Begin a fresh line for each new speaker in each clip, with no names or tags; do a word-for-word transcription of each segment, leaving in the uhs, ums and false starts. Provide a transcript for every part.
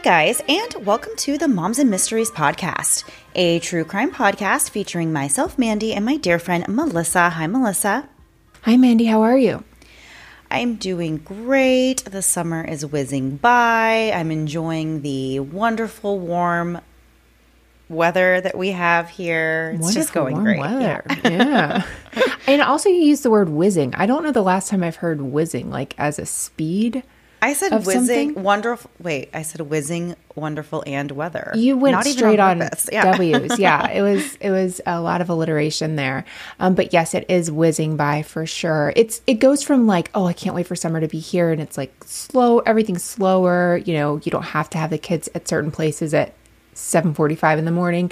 guys, and welcome to the Moms and Mysteries podcast, a true crime podcast featuring myself, Mandy, and my dear friend, Melissa. Hi, Melissa.
Hi, Mandy. How are you?
I'm doing great. The summer is whizzing by. I'm enjoying the wonderful, warm weather that we have here. It's
wonderful,
just going
warm
great.
Weather. Yeah. yeah. And also you use the word whizzing. I don't know the last time I've heard whizzing, like as a speed.
I said
of
whizzing,
something?
wonderful. Wait, I said whizzing, wonderful, and weather.
You went
Not even
straight on,
on, yeah.
W's. Yeah, it was it was a lot of alliteration there. Um, but yes, it is whizzing by for sure. It's it goes from like, oh, I can't wait for summer to be here, and it's like slow, everything's slower. You know, you don't have to have the kids at certain places at seven forty-five in the morning,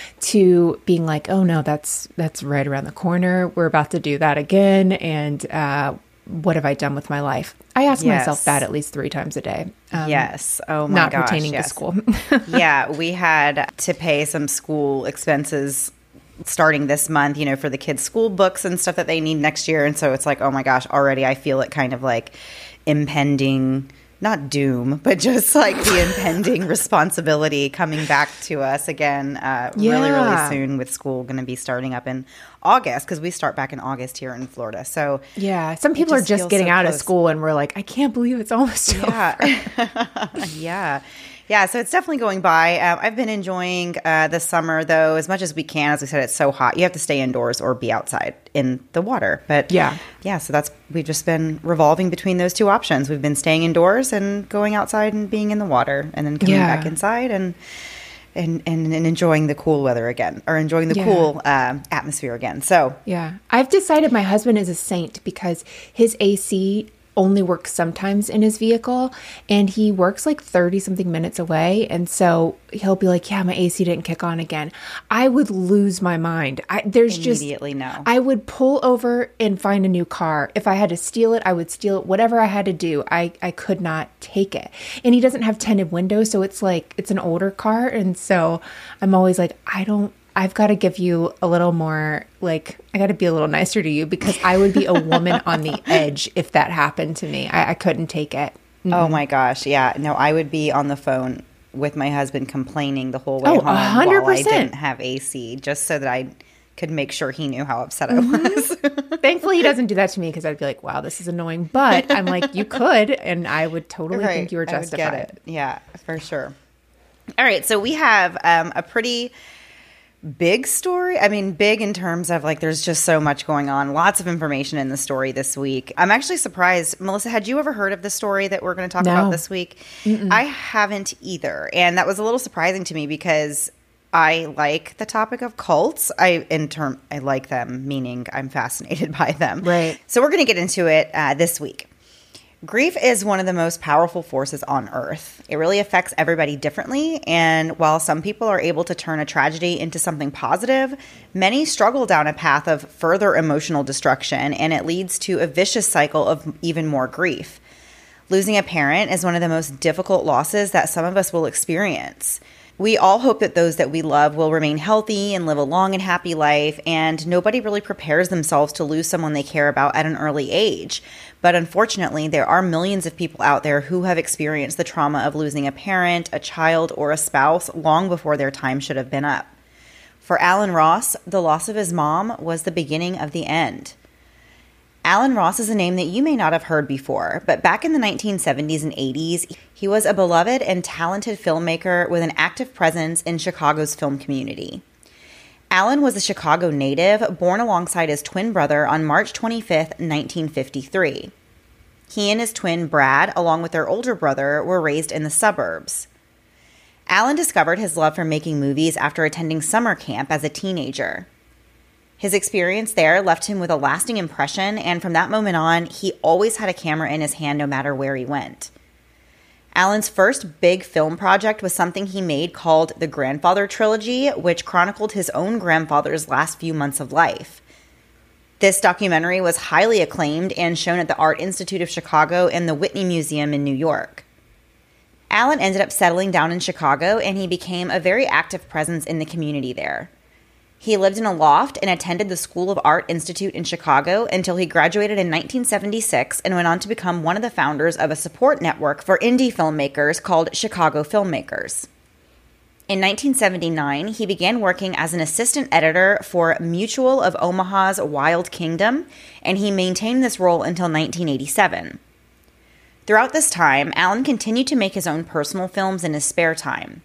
to being like, oh no, that's that's right around the corner. We're about to do that again, and uh, what have I done with my life? I ask
Yes.
myself that at least three times a day. Um,
Yes. Oh my
not
gosh.
pertaining
yes.
to school.
Yeah, we had to pay some school expenses starting this month, you know, for the kids' school books and stuff that they need next year. And so it's like, oh my gosh, already I feel it kind of like impending, not doom, but just like the impending responsibility coming back to us again uh, really, really
Yeah.
soon, with school going to be starting up in August, because we start back in August here in Florida. So
Yeah, some people are
just
just
feels
getting
so
out of
close.
school and we're like, I can't believe it's almost over.
Yeah. yeah. Yeah. So it's definitely going by. Um, I've been enjoying uh, the summer, though, as much as we can. As we said, it's so hot. You have to stay indoors or be outside in the water. But
Yeah.
Yeah. So that's, we've just been revolving between those two options. We've been staying indoors and going outside and being in the water, and then coming
Yeah.
back inside and, and, and, and enjoying the cool weather again, or enjoying the
Yeah.
cool um, atmosphere again. So
Yeah. I've decided my husband is a saint because his A C only works sometimes in his vehicle, and he works like thirty something minutes away. And so he'll be like, yeah, my A C didn't kick on again. I would lose my mind. I, there's just,
immediately no.
I would pull over and find a new car. If I had to steal it, I would steal it. Whatever I had to do, I, I could not take it. And he doesn't have tinted windows. So it's like, it's an older car. And so I'm always like, I don't, I've got to give you a little more, like, I got to be a little nicer to you, because I would be a woman on the edge if that happened to me. I, I couldn't take it.
Oh my gosh. Yeah. No, I would be on the phone with my husband complaining the whole way
Oh,
home
one hundred
while I
percent.
didn't have A C, just so that I could make sure he knew how upset I was.
Thankfully, he doesn't do that to me, because I'd be like, wow, this is annoying. But I'm like, you could, and I would totally think you were
I would get
justified.
it. Yeah, for sure. All right. So we have um, a pretty big story. I mean, big in terms of like, there's just so much going on. Lots of information in the story this week. I'm actually surprised. Melissa, had you ever heard of the story that we're going to talk
No.
about this week? Mm-mm. I haven't either. And that was a little surprising to me, because I like the topic of cults. I, in term, I like them, meaning I'm fascinated by them.
Right.
So we're going to get into it uh, this week. Grief is one of the most powerful forces on earth. It really affects everybody differently, and while some people are able to turn a tragedy into something positive, many struggle down a path of further emotional destruction, and it leads to a vicious cycle of even more grief. Losing a parent is one of the most difficult losses that some of us will experience. We all hope that those that we love will remain healthy and live a long and happy life, and nobody really prepares themselves to lose someone they care about at an early age. But unfortunately, there are millions of people out there who have experienced the trauma of losing a parent, a child, or a spouse long before their time should have been up. For Alan Ross, the loss of his mom was the beginning of the end. Alan Ross is a name that you may not have heard before, but back in the nineteen seventies and eighties, he was a beloved and talented filmmaker with an active presence in Chicago's film community. Alan was a Chicago native, born alongside his twin brother on March twenty-fifth, nineteen fifty-three. He and his twin, Brad, along with their older brother, were raised in the suburbs. Alan discovered his love for making movies after attending summer camp as a teenager. His experience there left him with a lasting impression, and from that moment on, he always had a camera in his hand no matter where he went. Alan's first big film project was something he made called The Grandfather Trilogy, which chronicled his own grandfather's last few months of life. This documentary was highly acclaimed and shown at the Art Institute of Chicago and the Whitney Museum in New York. Alan ended up settling down in Chicago, and he became a very active presence in the community there. He lived in a loft and attended the School of Art Institute in Chicago until he graduated in nineteen seventy-six and went on to become one of the founders of a support network for indie filmmakers called Chicago Filmmakers. In nineteen seventy-nine, he began working as an assistant editor for Mutual of Omaha's Wild Kingdom, and he maintained this role until nineteen eighty-seven. Throughout this time, Allen continued to make his own personal films in his spare time.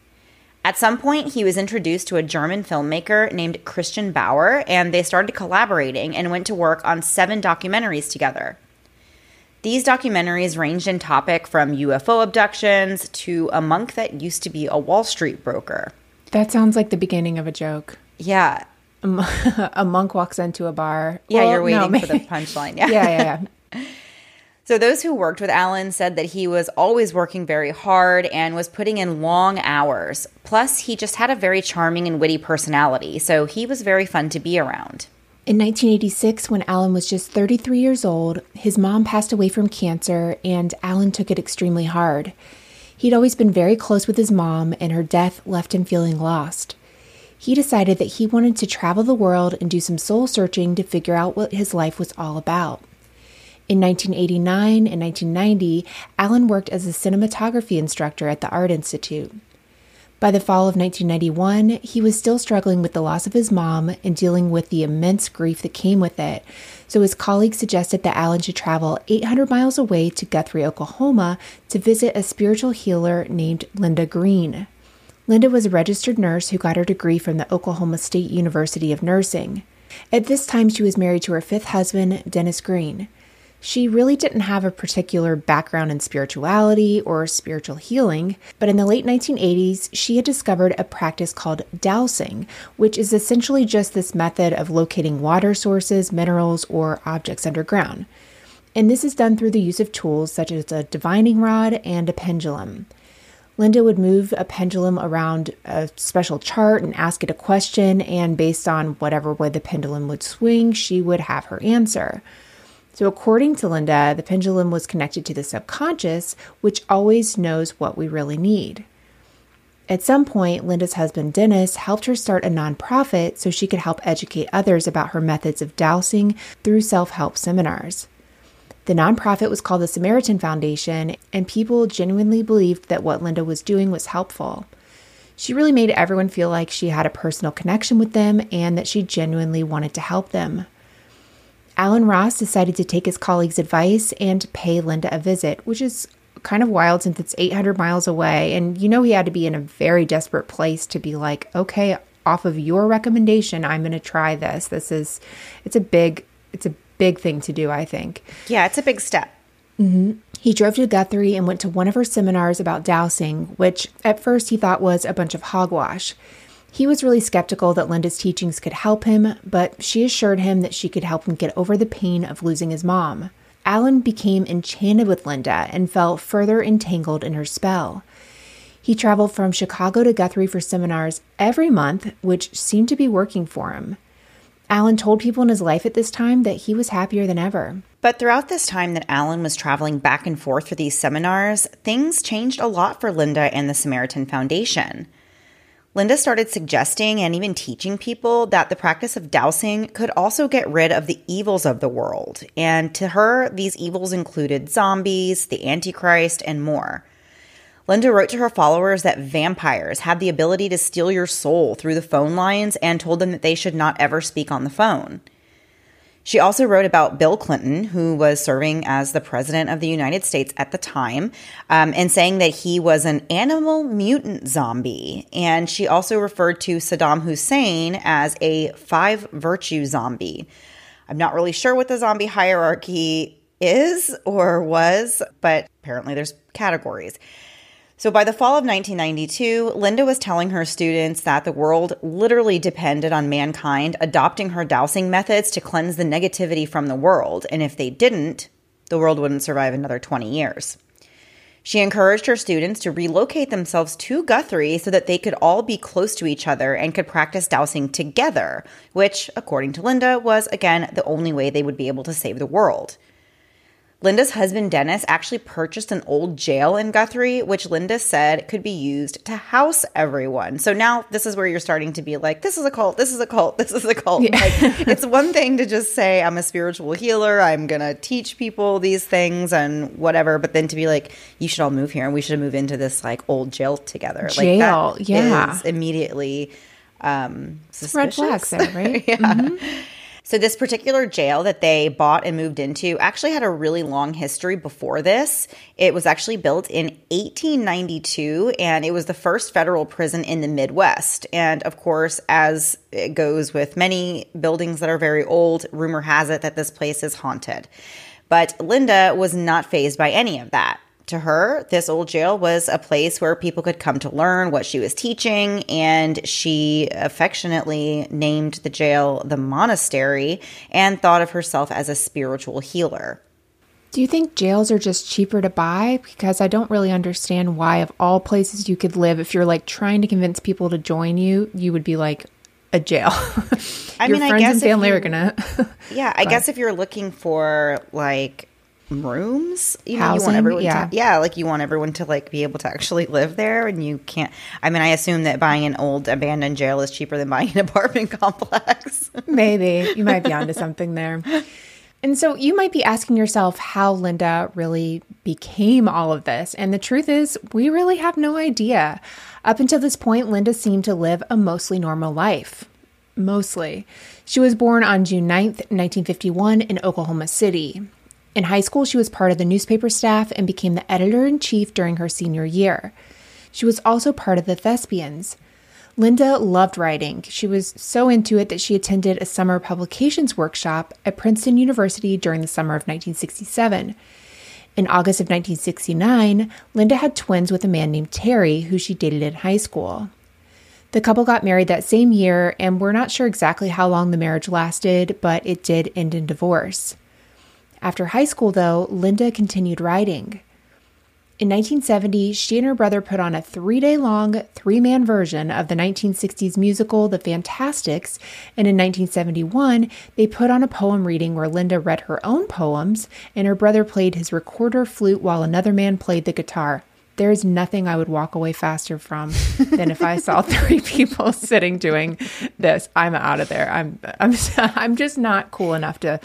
At some point, he was introduced to a German filmmaker named Christian Bauer, and they started collaborating and went to work on seven documentaries together. These documentaries ranged in topic from U F O abductions to a monk that used to be a Wall Street broker.
That sounds like the beginning of a joke.
Yeah.
A, m- a monk walks into a bar.
Yeah,
well,
you're waiting
no,
for the punchline. Yeah,
yeah, yeah. yeah.
So those who worked with Allen said that he was always working very hard and was putting in long hours. Plus, he just had a very charming and witty personality, so he was very fun to be around.
In nineteen eighty-six, when Allen was just thirty-three years old, his mom passed away from cancer, and Allen took it extremely hard. He'd always been very close with his mom, and her death left him feeling lost. He decided that he wanted to travel the world and do some soul searching to figure out what his life was all about. In nineteen eighty-nine and nineteen ninety, Allen worked as a cinematography instructor at the Art Institute. By the fall of nineteen ninety-one, he was still struggling with the loss of his mom and dealing with the immense grief that came with it, so his colleagues suggested that Allen should travel eight hundred miles away to Guthrie, Oklahoma, to visit a spiritual healer named Linda Green. Linda was a registered nurse who got her degree from the Oklahoma State University of Nursing. At this time, she was married to her fifth husband, Dennis Green. She really didn't have a particular background in spirituality or spiritual healing, but in the late nineteen eighties, she had discovered a practice called dowsing, which is essentially just this method of locating water sources, minerals, or objects underground. And this is done through the use of tools such as a divining rod and a pendulum. Linda would move a pendulum around a special chart and ask it a question, and based on whatever way the pendulum would swing, she would have her answer. So according to Linda, the pendulum was connected to the subconscious, which always knows what we really need. At some point, Linda's husband, Dennis, helped her start a nonprofit so she could help educate others about her methods of dowsing through self-help seminars. The nonprofit was called the Samaritan Foundation, and people genuinely believed that what Linda was doing was helpful. She really made everyone feel like she had a personal connection with them and that she genuinely wanted to help them. Allen Ross decided to take his colleagues' advice and pay Linda a visit, which is kind of wild since it's eight hundred miles away. And you know he had to be in a very desperate place to be like, okay, off of your recommendation, I'm going to try this. This is, it's a big, it's a big thing to do, I think.
Yeah, it's a big step.
Mm-hmm. He drove to Guthrie and went to one of her seminars about dowsing, which at first he thought was a bunch of hogwash. He was really skeptical that Linda's teachings could help him, but she assured him that she could help him get over the pain of losing his mom. Allen became enchanted with Linda and felt further entangled in her spell. He traveled from Chicago to Guthrie for seminars every month, which seemed to be working for him. Allen told people in his life at this time that he was happier than ever.
But throughout this time that Allen was traveling back and forth for these seminars, things changed a lot for Linda and the Samaritan Foundation. Linda started suggesting and even teaching people that the practice of dowsing could also get rid of the evils of the world. And to her, these evils included zombies, the Antichrist, and more. Linda wrote to her followers that vampires had the ability to steal your soul through the phone lines and told them that they should not ever speak on the phone. She also wrote about Bill Clinton, who was serving as the president of the United States at the time, um, and saying that he was an animal mutant zombie. And she also referred to Saddam Hussein as a five-virtue zombie. I'm not really sure what the zombie hierarchy is or was, but apparently there's categories. So by the fall of nineteen ninety-two, Linda was telling her students that the world literally depended on mankind adopting her dowsing methods to cleanse the negativity from the world. And if they didn't, the world wouldn't survive another twenty years. She encouraged her students to relocate themselves to Guthrie so that they could all be close to each other and could practice dowsing together, which, according to Linda, was, again, the only way they would be able to save the world. Linda's husband, Dennis, actually purchased an old jail in Guthrie, which Linda said could be used to house everyone. So now this is where you're starting to be like, this is a cult, this is a cult, this is a cult. Yeah. Like, it's one thing to just say, I'm a spiritual healer, I'm going to teach people these things and whatever, but then to be like, you should all move here and we should move into this like old jail together.
Jail,
like, that
yeah.
is immediately um, suspicious.
Red flags there, right?
Yeah.
Mm-hmm.
So this particular jail that they bought and moved into actually had a really long history before this. It was actually built in eighteen ninety-two, and it was the first federal prison in the Midwest. And of course, as it goes with many buildings that are very old, rumor has it that this place is haunted. But Linda was not fazed by any of that. To her, this old jail was a place where people could come to learn what she was teaching, and she affectionately named the jail the monastery and thought of herself as a spiritual healer.
Do you think jails are just cheaper to buy? Because I don't really understand why, of all places you could live, if you're like trying to convince people to join you, you would be like a jail.
I
Your
mean,
friends
I guess
and family
you,
are gonna.
Yeah, I guess if you're looking for like rooms, you know,
Housing,
you want everyone
yeah.
to, yeah, like you want everyone to like be able to actually live there, and you can't. I mean, I assume that buying an old abandoned jail is cheaper than buying an apartment complex.
Maybe you might be onto something there. And so you might be asking yourself how Linda really became all of this. And the truth is, we really have no idea. Up until this point, Linda seemed to live a mostly normal life. Mostly. She was born on June ninth, nineteen fifty-one in Oklahoma City. In high school, she was part of the newspaper staff and became the editor-in-chief during her senior year. She was also part of the Thespians. Linda loved writing. She was so into it that she attended a summer publications workshop at Princeton University during the summer of nineteen sixty-seven. In August of nineteen sixty-nine, Linda had twins with a man named Terry, who she dated in high school. The couple got married that same year, and we're not sure exactly how long the marriage lasted, but it did end in divorce. After high school, though, Linda continued writing. In nineteen seventy, she and her brother put on a three-day-long, three-man version of the nineteen sixties musical The Fantastics, and in nineteen seventy-one, they put on a poem reading where Linda read her own poems, and her brother played his recorder flute while another man played the guitar. There is nothing I would walk away faster from than if I saw three people sitting doing this. I'm out of there. I'm I'm I'm just not cool enough to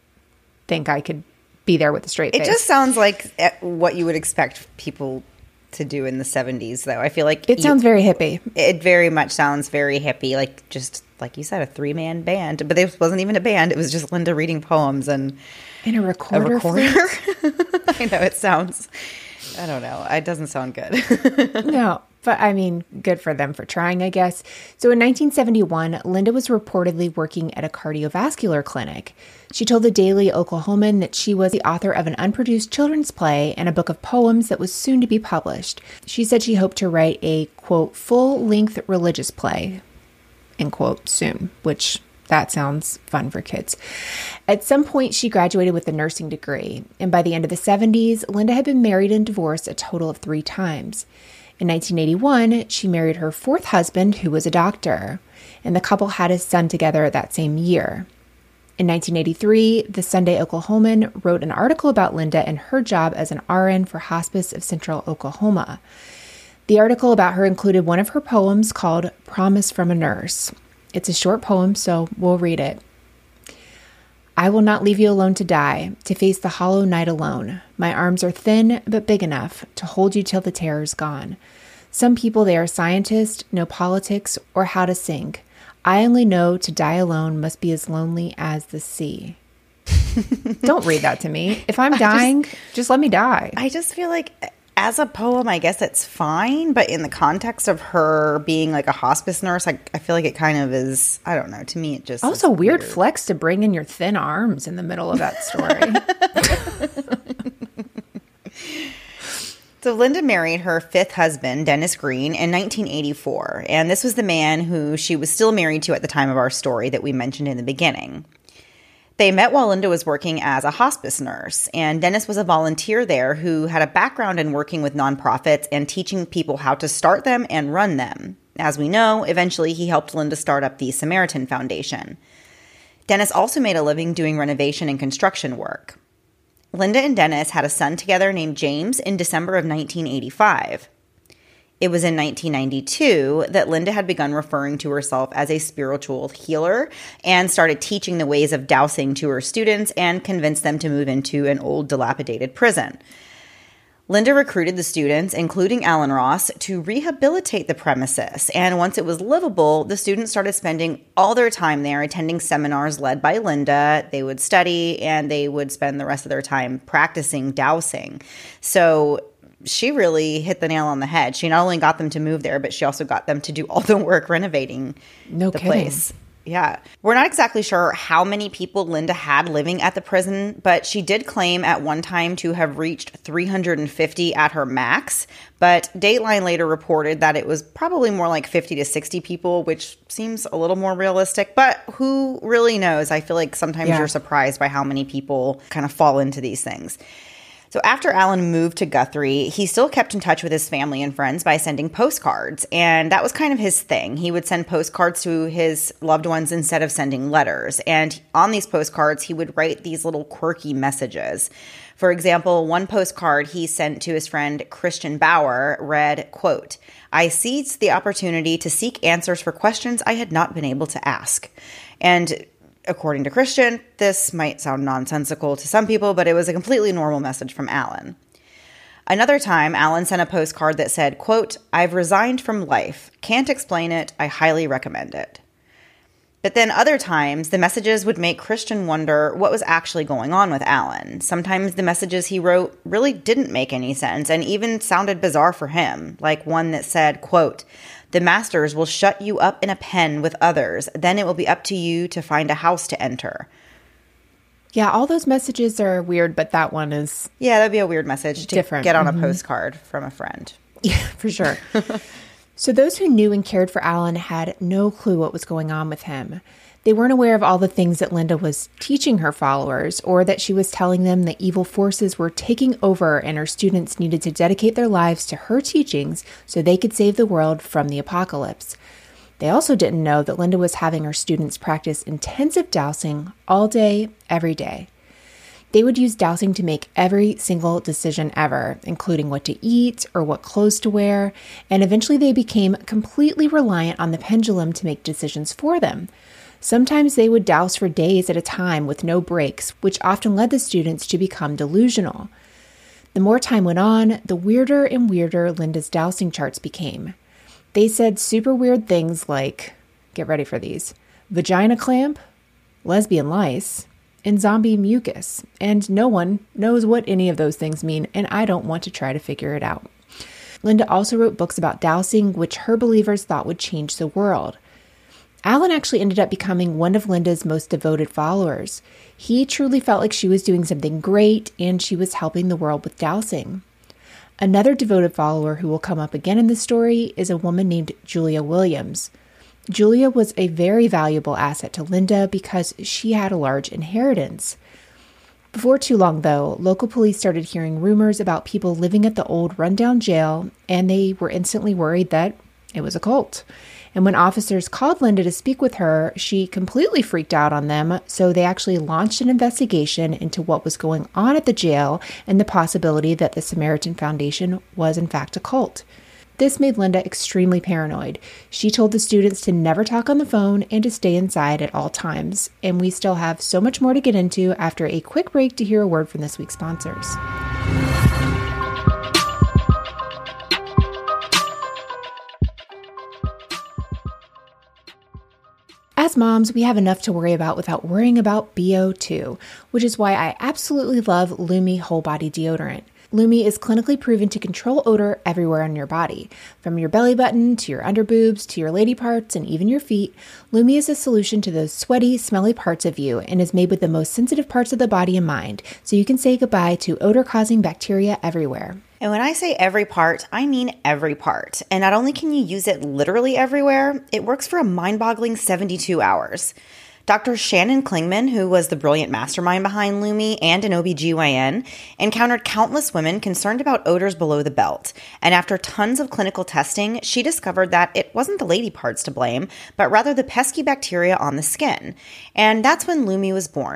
think I could be there with a straight face.
It just sounds like what you would expect people to do in the seventies, though. I feel like
it
you,
sounds very hippie.
It very much sounds very hippie, like just like you said, a three man band. But it wasn't even a band; it was just Linda reading poems and
in a recorder.
A recorder. I know it sounds. I don't know. It doesn't sound good.
No. But I mean, good for them for trying, I guess. So in nineteen seventy-one, Linda was reportedly working at a cardiovascular clinic. She told the Daily Oklahoman that she was the author of an unproduced children's play and a book of poems that was soon to be published. She said she hoped to write a, quote, full-length religious play, end quote, soon, which that sounds fun for kids. At some point, she graduated with a nursing degree. And by the end of the seventies, Linda had been married and divorced a total of three times. In nineteen eighty-one, she married her fourth husband, who was a doctor, and the couple had a son together that same year. In nineteen eighty-three, the Sunday Oklahoman wrote an article about Linda and her job as an R N for Hospice of Central Oklahoma. The article about her included one of her poems called Promise from a Nurse. It's a short poem, so we'll read it. I will not leave you alone to die, to face the hollow night alone. My arms are thin, but big enough to hold you till the terror's gone. Some people, they are scientists, know politics, or how to sink. I only know to die alone must be as lonely as the sea. Don't read that to me. If I'm dying, just, just let me die.
I just feel like as a poem, I guess it's fine. But in the context of her being like a hospice nurse, I, I feel like it kind of is, I don't know. To me, it just
also weird,
weird
flex to bring in your thin arms in the middle of that story.
So Linda married her fifth husband, Dennis Green, in nineteen eighty-four. And this was the man who she was still married to at the time of our story that we mentioned in the beginning. They met while Linda was working as a hospice nurse, and Dennis was a volunteer there who had a background in working with nonprofits and teaching people how to start them and run them. As we know, eventually he helped Linda start up the Samaritan Foundation. Dennis also made a living doing renovation and construction work. Linda and Dennis had a son together named James in December of nineteen eighty-five. It was in nineteen ninety-two that Linda had begun referring to herself as a spiritual healer and started teaching the ways of dowsing to her students and convinced them to move into an old dilapidated prison. Linda recruited the students, including Alan Ross, to rehabilitate the premises, and once it was livable, the students started spending all their time there attending seminars led by Linda. They would study, and they would spend the rest of their time practicing dowsing. So she really hit the nail on the head. She not only got them to move there, but she also got them to do all the work renovating
no
the
kidding.
place. Yeah. We're not exactly sure how many people Linda had living at the prison, but she did claim at one time to have reached three hundred fifty at her max. But Dateline later reported that it was probably more like fifty to sixty people, which seems a little more realistic. But who really knows? I feel like sometimes
Yeah.
you're surprised by how many people kind of fall into these things. So after Alan moved to Guthrie, he still kept in touch with his family and friends by sending postcards. And that was kind of his thing. He would send postcards to his loved ones instead of sending letters. And on these postcards, he would write these little quirky messages. For example, one postcard he sent to his friend Christian Bauer read, quote, "I seized the opportunity to seek answers for questions I had not been able to ask." And according to Christian, this might sound nonsensical to some people, but it was a completely normal message from Alan. Another time, Alan sent a postcard that said, quote, "I've resigned from life. Can't explain it. I highly recommend it." But then other times, the messages would make Christian wonder what was actually going on with Alan. Sometimes the messages he wrote really didn't make any sense and even sounded bizarre for him, like one that said, quote, "The masters will shut you up in a pen with others. Then it will be up to you to find a house to enter."
Yeah, all those messages are weird, but that one is
Yeah, that'd be a weird message to
different.
get on
Mm-hmm.
a postcard from a friend.
Yeah, for sure. So those who knew and cared for Alan had no clue what was going on with him. They weren't aware of all the things that Linda was teaching her followers, or that she was telling them that evil forces were taking over and her students needed to dedicate their lives to her teachings so they could save the world from the apocalypse. They also didn't know that Linda was having her students practice intensive dowsing all day, every day. They would use dowsing to make every single decision ever, including what to eat or what clothes to wear, and eventually they became completely reliant on the pendulum to make decisions for them. Sometimes they would douse for days at a time with no breaks, which often led the students to become delusional. The more time went on, the weirder and weirder Linda's dowsing charts became. They said super weird things like, get ready for these, vagina clamp, lesbian lice, and zombie mucus, and no one knows what any of those things mean, and I don't want to try to figure it out. Linda also wrote books about dowsing, which her believers thought would change the world. Alan actually ended up becoming one of Linda's most devoted followers. He truly felt like she was doing something great, and she was helping the world with dowsing. Another devoted follower who will come up again in the story is a woman named Julia Williams. Julia was a very valuable asset to Linda because she had a large inheritance. Before too long, though, local police started hearing rumors about people living at the old rundown jail, and they were instantly worried that it was a cult. And when officers called Linda to speak with her, she completely freaked out on them, so they actually launched an investigation into what was going on at the jail and the possibility that the Samaritan Foundation was in fact a cult. This made Linda extremely paranoid. She told the students to never talk on the phone and to stay inside at all times. And we still have so much more to get into after a quick break to hear a word from this week's sponsors. As moms, we have enough to worry about without worrying about B O two, which is why I absolutely love Lumi Whole Body Deodorant. Lumi is clinically proven to control odor everywhere on your body. From your belly button, to your underboobs, to your lady parts, and even your feet, Lumi is a solution to those sweaty, smelly parts of you and is made with the most sensitive parts of the body in mind, so you can say goodbye to odor-causing bacteria everywhere.
And when I say every part, I mean every part. And not only can you use it literally everywhere, it works for a mind-boggling seventy-two hours. Doctor Shannon Klingman, who was the brilliant mastermind behind Lumi and an O B G Y N, encountered countless women concerned about odors below the belt. And after tons of clinical testing, she discovered that it wasn't the lady parts to blame, but rather the pesky bacteria on the skin. And that's when Lumi was born.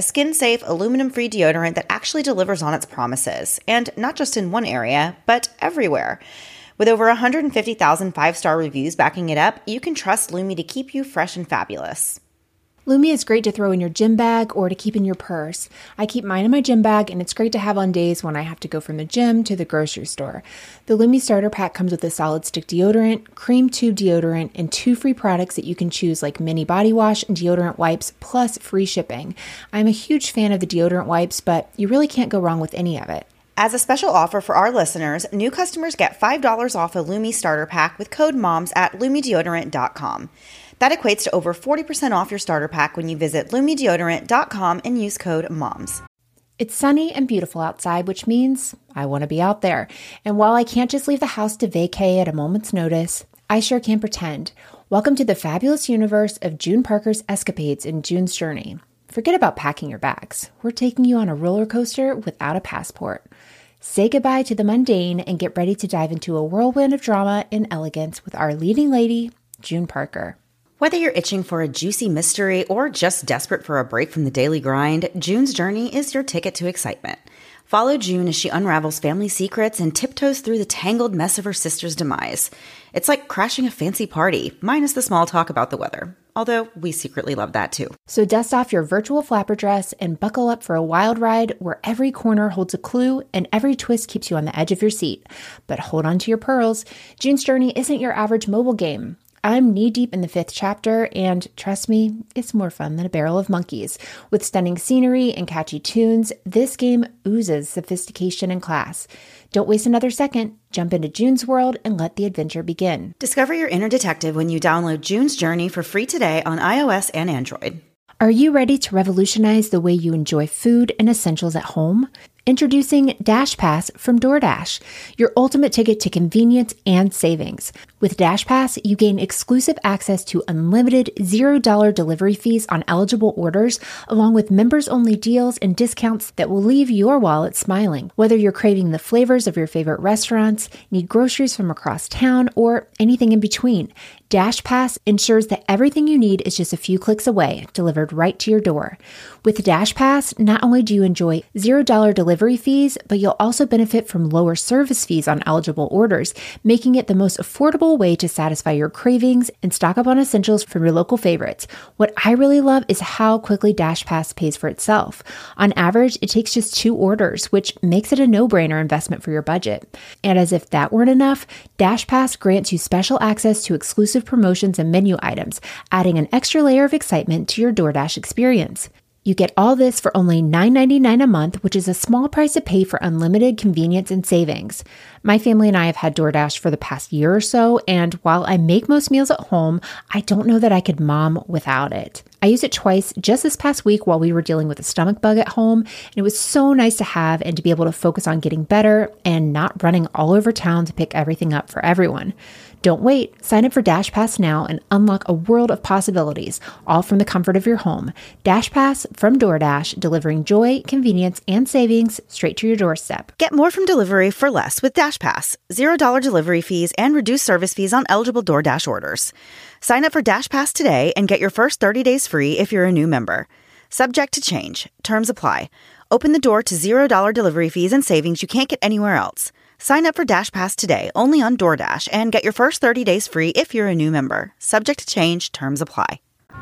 a skin-safe, aluminum-free deodorant that actually delivers on its promises, and not just in one area, but everywhere. With over one hundred fifty thousand five-star reviews backing it up, you can trust Lume to keep you fresh and fabulous.
Lume is great to throw in your gym bag or to keep in your purse. I keep mine in my gym bag, and it's great to have on days when I have to go from the gym to the grocery store. The Lume Starter Pack comes with a solid stick deodorant, cream tube deodorant, and two free products that you can choose like mini body wash and deodorant wipes, plus free shipping. I'm a huge fan of the deodorant wipes, but you really can't go wrong with any of it.
As a special offer for our listeners, new customers get five dollars off a Lume Starter Pack with code MOMS at lume deodorant dot com. That equates to over forty percent off your starter pack when you visit lume deodorant dot com and use code MOMS.
It's sunny and beautiful outside, which means I want to be out there. And while I can't just leave the house to vacay at a moment's notice, I sure can pretend. Welcome to the fabulous universe of June Parker's escapades in June's Journey. Forget about packing your bags. We're taking you on a roller coaster without a passport. Say goodbye to the mundane and get ready to dive into a whirlwind of drama and elegance with our leading lady, June Parker.
Whether you're itching for a juicy mystery or just desperate for a break from the daily grind, June's Journey is your ticket to excitement. Follow June as she unravels family secrets and tiptoes through the tangled mess of her sister's demise. It's like crashing a fancy party, minus the small talk about the weather. Although we secretly love that too.
So dust off your virtual flapper dress and buckle up for a wild ride where every corner holds a clue and every twist keeps you on the edge of your seat. But hold on to your pearls. June's Journey isn't your average mobile game. I'm knee-deep in the fifth chapter, and trust me, it's more fun than a barrel of monkeys. With stunning scenery and catchy tunes, this game oozes sophistication and class. Don't waste another second. Jump into June's world and let the adventure begin.
Discover your inner detective when you download June's Journey for free today on iOS and Android.
Are you ready to revolutionize the way you enjoy food and essentials at home? Introducing Dash Pass from DoorDash, your ultimate ticket to convenience and savings. With Dash Pass, you gain exclusive access to unlimited zero dollar delivery fees on eligible orders, along with members-only deals and discounts that will leave your wallet smiling. Whether you're craving the flavors of your favorite restaurants, need groceries from across town, or anything in between, Dash Pass ensures that everything you need is just a few clicks away, delivered right to your door. With Dash Pass, not only do you enjoy zero dollar delivery fees, but you'll also benefit from lower service fees on eligible orders, making it the most affordable way to satisfy your cravings and stock up on essentials from your local favorites. What I really love is how quickly Dash Pass pays for itself. On average, it takes just two orders, which makes it a no-brainer investment for your budget. And as if that weren't enough, Dash Pass grants you special access to exclusive promotions and menu items, adding an extra layer of excitement to your DoorDash experience. You get all this for only nine ninety-nine a month, which is a small price to pay for unlimited convenience and savings. My family and I have had DoorDash for the past year or so, and while I make most meals at home, I don't know that I could mom without it. I used it twice just this past week while we were dealing with a stomach bug at home, and it was so nice to have and to be able to focus on getting better and not running all over town to pick everything up for everyone. Don't wait. Sign up for Dash Pass now and unlock a world of possibilities, all from the comfort of your home. Dash Pass from DoorDash, delivering joy, convenience, and savings straight to your doorstep.
Get more from delivery for less with Dash Pass. zero dollar delivery fees and reduced service fees on eligible DoorDash orders. Sign up for Dash Pass today and get your first thirty days free if you're a new member. Subject to change. Terms apply. Open the door to zero dollar delivery fees and savings you can't get anywhere else. Sign up for Dash Pass today, only on DoorDash, and get your first thirty days free if you're a new member. Subject to change. Terms apply.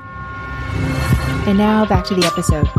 And now back to the episode.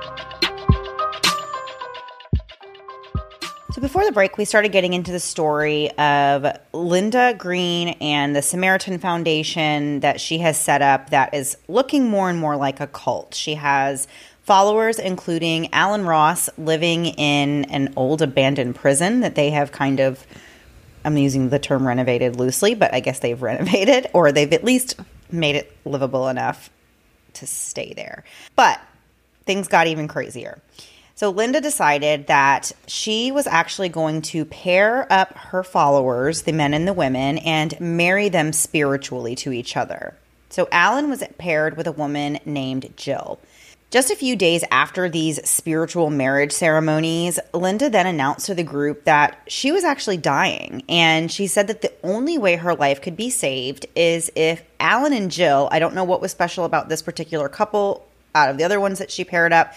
So before the break, we started getting into the story of Linda Green and the Samaritan Foundation that she has set up that is looking more and more like a cult. She has followers, including Alan Ross, living in an old abandoned prison that they have kind of, I'm using the term renovated loosely, but I guess they've renovated, or they've at least made it livable enough to stay there. But things got even crazier. So Linda decided that she was actually going to pair up her followers, the men and the women, and marry them spiritually to each other. So Alan was paired with a woman named Jill. Just a few days after these spiritual marriage ceremonies, Linda then announced to the group that she was actually dying. And she said that the only way her life could be saved is if Alan and Jill, I don't know what was special about this particular couple out of the other ones that she paired up,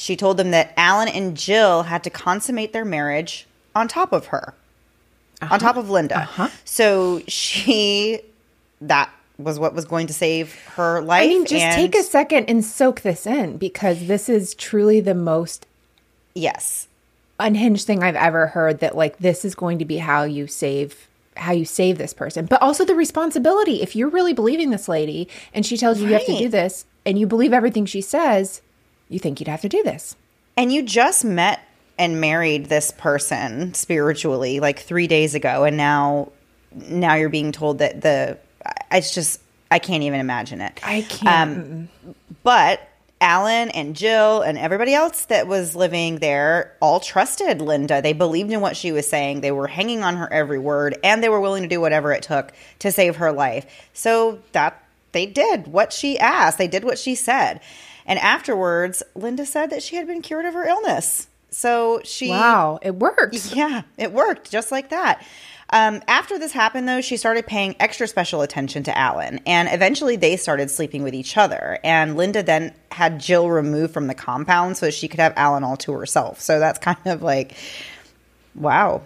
She told them that Alan and Jill had to consummate their marriage on top of her, uh-huh. on top of Linda.
Uh-huh.
So she, that was what was going to save her life.
I mean, just
and,
take a second and soak this in, because this is truly the most
yes,
unhinged thing I've ever heard, that like, this is going to be how you save how you save this person, but also the responsibility. If you're really believing this lady and she tells you right. you have to do this, and you believe everything she says, you think you'd have to do this.
And you just met and married this person spiritually like three days ago, and now now you're being told that the it's just I can't even imagine it.
I can't. Um,
but Alan and Jill and everybody else that was living there all trusted Linda. They believed in what she was saying. They were hanging on her every word, and they were willing to do whatever it took to save her life. So that they did what she asked. They did what she said. And afterwards, Linda said that she had been cured of her illness. So she...
Wow, it worked.
Yeah, it worked just like that. Um, after this happened, though, she started paying extra special attention to Alan, and eventually they started sleeping with each other. And Linda then had Jill removed from the compound so she could have Alan all to herself. So that's kind of like, wow.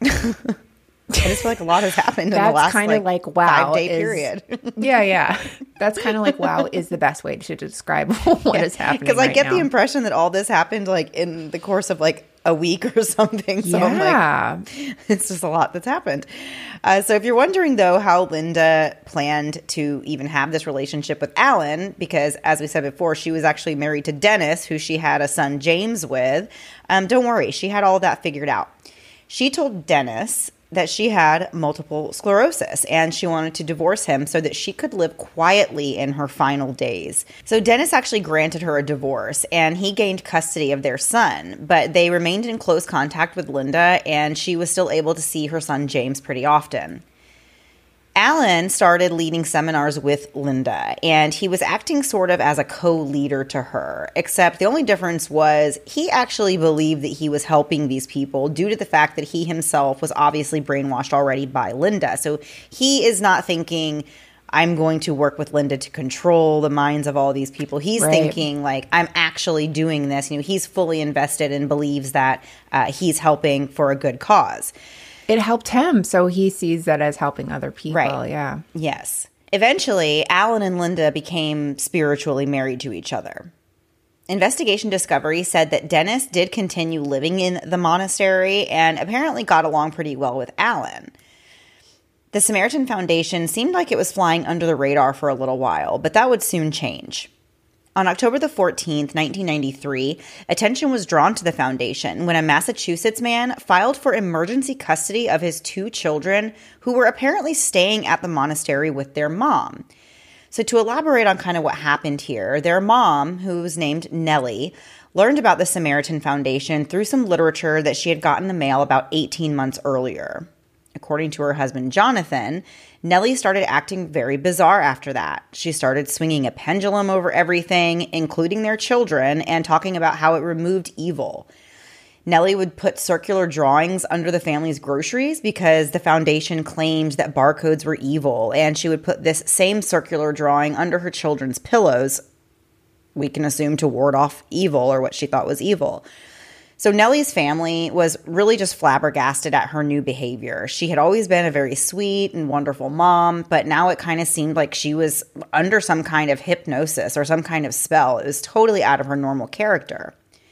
I just feel like a lot has happened in the last
kind of
like,
like wow
five-day
is,
period.
yeah, yeah. That's kind of like wow is the best way to describe what yeah. is happening
Because I
right
get
now.
the impression that all this happened like in the course of like a week or something. So
yeah.
I'm like, it's just a lot that's happened. Uh, so if you're wondering, though, how Linda planned to even have this relationship with Alan, because as we said before, she was actually married to Dennis, who she had a son, James, with, um, don't worry. She had all that figured out. She told Dennis that she had multiple sclerosis and she wanted to divorce him so that she could live quietly in her final days. So Dennis actually granted her a divorce and he gained custody of their son, but they remained in close contact with Linda and she was still able to see her son James pretty often. Alan started leading seminars with Linda, and he was acting sort of as a co-leader to her, except the only difference was he actually believed that he was helping these people due to the fact that he himself was obviously brainwashed already by Linda. So he is not thinking, I'm going to work with Linda to control the minds of all these people. He's right. thinking, like, I'm actually doing this. You know, he's fully invested and believes that uh, he's helping for a good cause.
It helped him, so he sees that as helping other people.
Right.
Yeah.
Yes. Eventually, Alan and Linda became spiritually married to each other. Investigation Discovery said that Dennis did continue living in the monastery and apparently got along pretty well with Alan. The Samaritan Foundation seemed like it was flying under the radar for a little while, but that would soon change. On October the fourteenth, nineteen ninety-three, attention was drawn to the foundation when a Massachusetts man filed for emergency custody of his two children who were apparently staying at the monastery with their mom. So to elaborate on kind of what happened here, their mom, who was named Nellie, learned about the Samaritan Foundation through some literature that she had gotten in the mail about eighteen months earlier. According to her husband, Jonathan, Nellie started acting very bizarre after that. She started swinging a pendulum over everything, including their children, and talking about how it removed evil. Nellie would put circular drawings under the family's groceries because the foundation claimed that barcodes were evil, and she would put this same circular drawing under her children's pillows, we can assume to ward off evil or what she thought was evil. So Nellie's family was really just flabbergasted at her new behavior. She had always been a very sweet and wonderful mom, but now it kind of seemed like she was under some kind of hypnosis or some kind of spell. It was totally out of her normal character.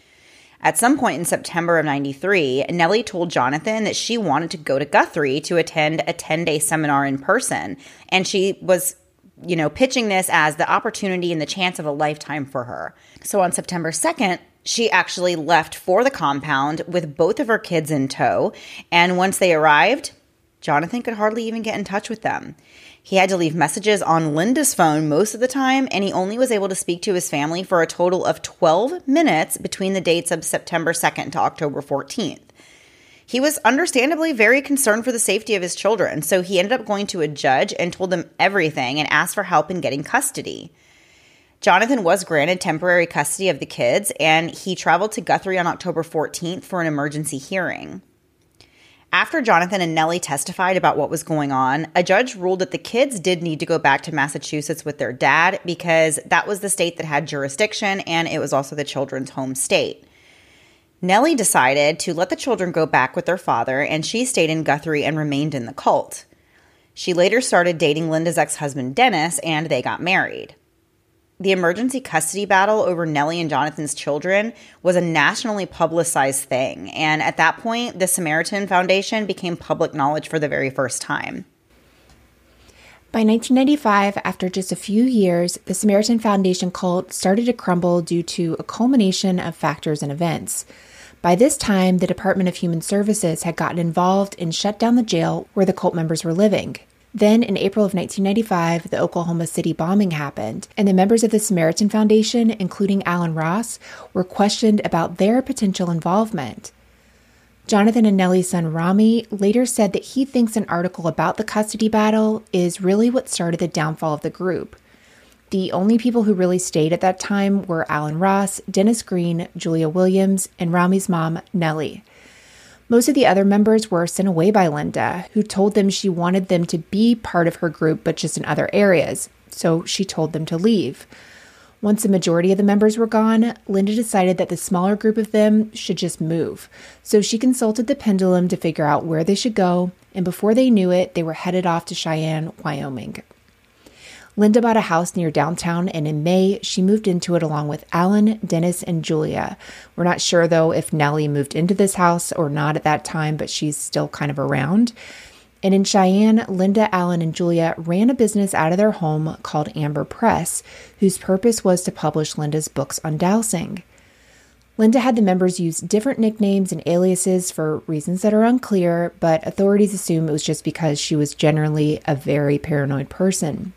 At some point in September of ninety-three, Nellie told Jonathan that she wanted to go to Guthrie to attend a ten-day seminar in person, and she was, you know, pitching this as the opportunity and the chance of a lifetime for her. So on September second, she actually left for the compound with both of her kids in tow, and once they arrived, Jonathan could hardly even get in touch with them. He had to leave messages on Linda's phone most of the time, and he only was able to speak to his family for a total of twelve minutes between the dates of September second to October fourteenth. He was understandably very concerned for the safety of his children, so he ended up going to a judge and told them everything and asked for help in getting custody. Jonathan was granted temporary custody of the kids, and he traveled to Guthrie on October fourteenth for an emergency hearing. After Jonathan and Nellie testified about what was going on, a judge ruled that the kids did need to go back to Massachusetts with their dad because that was the state that had jurisdiction and it was also the children's home state. Nellie decided to let the children go back with their father, and she stayed in Guthrie and remained in the cult. She later started dating Linda's ex-husband Dennis, and they got married. The emergency custody battle over Nellie and Jonathan's children was a nationally publicized thing, and at that point, the Samaritan Foundation became public knowledge for the very first time.
By nineteen ninety-five, after just a few years, the Samaritan Foundation cult started to crumble due to a culmination of factors and events. By this time, the Department of Human Services had gotten involved and shut down the jail where the cult members were living. Then, in April of nineteen ninety-five, the Oklahoma City bombing happened, and the members of the Samaritan Foundation, including Alan Ross, were questioned about their potential involvement. Jonathan and Nellie's son Rami later said that he thinks an article about the custody battle is really what started the downfall of the group. The only people who really stayed at that time were Alan Ross, Dennis Green, Julia Williams, and Rami's mom, Nellie. Most of the other members were sent away by Linda, who told them she wanted them to be part of her group, but just in other areas, so she told them to leave. Once the majority of the members were gone, Linda decided that the smaller group of them should just move. So she consulted the pendulum to figure out where they should go, and before they knew it, they were headed off to Cheyenne, Wyoming. Linda bought a house near downtown, and in May, she moved into it along with Alan, Dennis, and Julia. We're not sure, though, if Nellie moved into this house or not at that time, but she's still kind of around. And in Cheyenne, Linda, Alan, and Julia ran a business out of their home called Amber Press, whose purpose was to publish Linda's books on dowsing. Linda had the members use different nicknames and aliases for reasons that are unclear, but authorities assume it was just because she was generally a very paranoid person.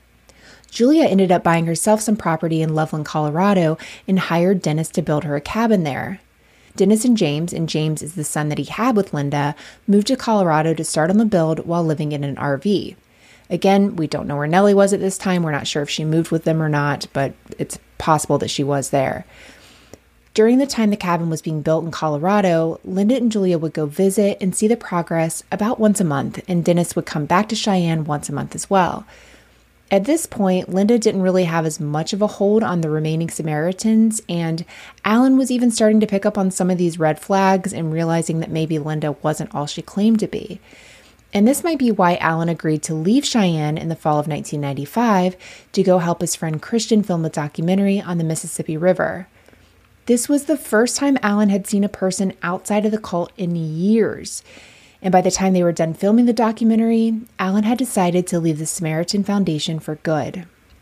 Julia ended up buying herself some property in Loveland, Colorado, and hired Dennis to build her a cabin there. Dennis and James, and James is the son that he had with Linda, moved to Colorado to start on the build while living in an R V. Again, we don't know where Nellie was at this time. We're not sure if she moved with them or not, but it's possible that she was there. During the time the cabin was being built in Colorado, Linda and Julia would go visit and see the progress about once a month, and Dennis would come back to Cheyenne once a month as well. At this point, Linda didn't really have as much of a hold on the remaining Samaritans, and Alan was even starting to pick up on some of these red flags and realizing that maybe Linda wasn't all she claimed to be. And this might be why Alan agreed to leave Cheyenne in the fall of nineteen ninety-five to go help his friend Christian film a documentary on the Mississippi River. This was the first time Alan had seen a person outside of the cult in years. And by the time they were done filming the documentary, Alan had decided to leave the Samaritan Foundation for good.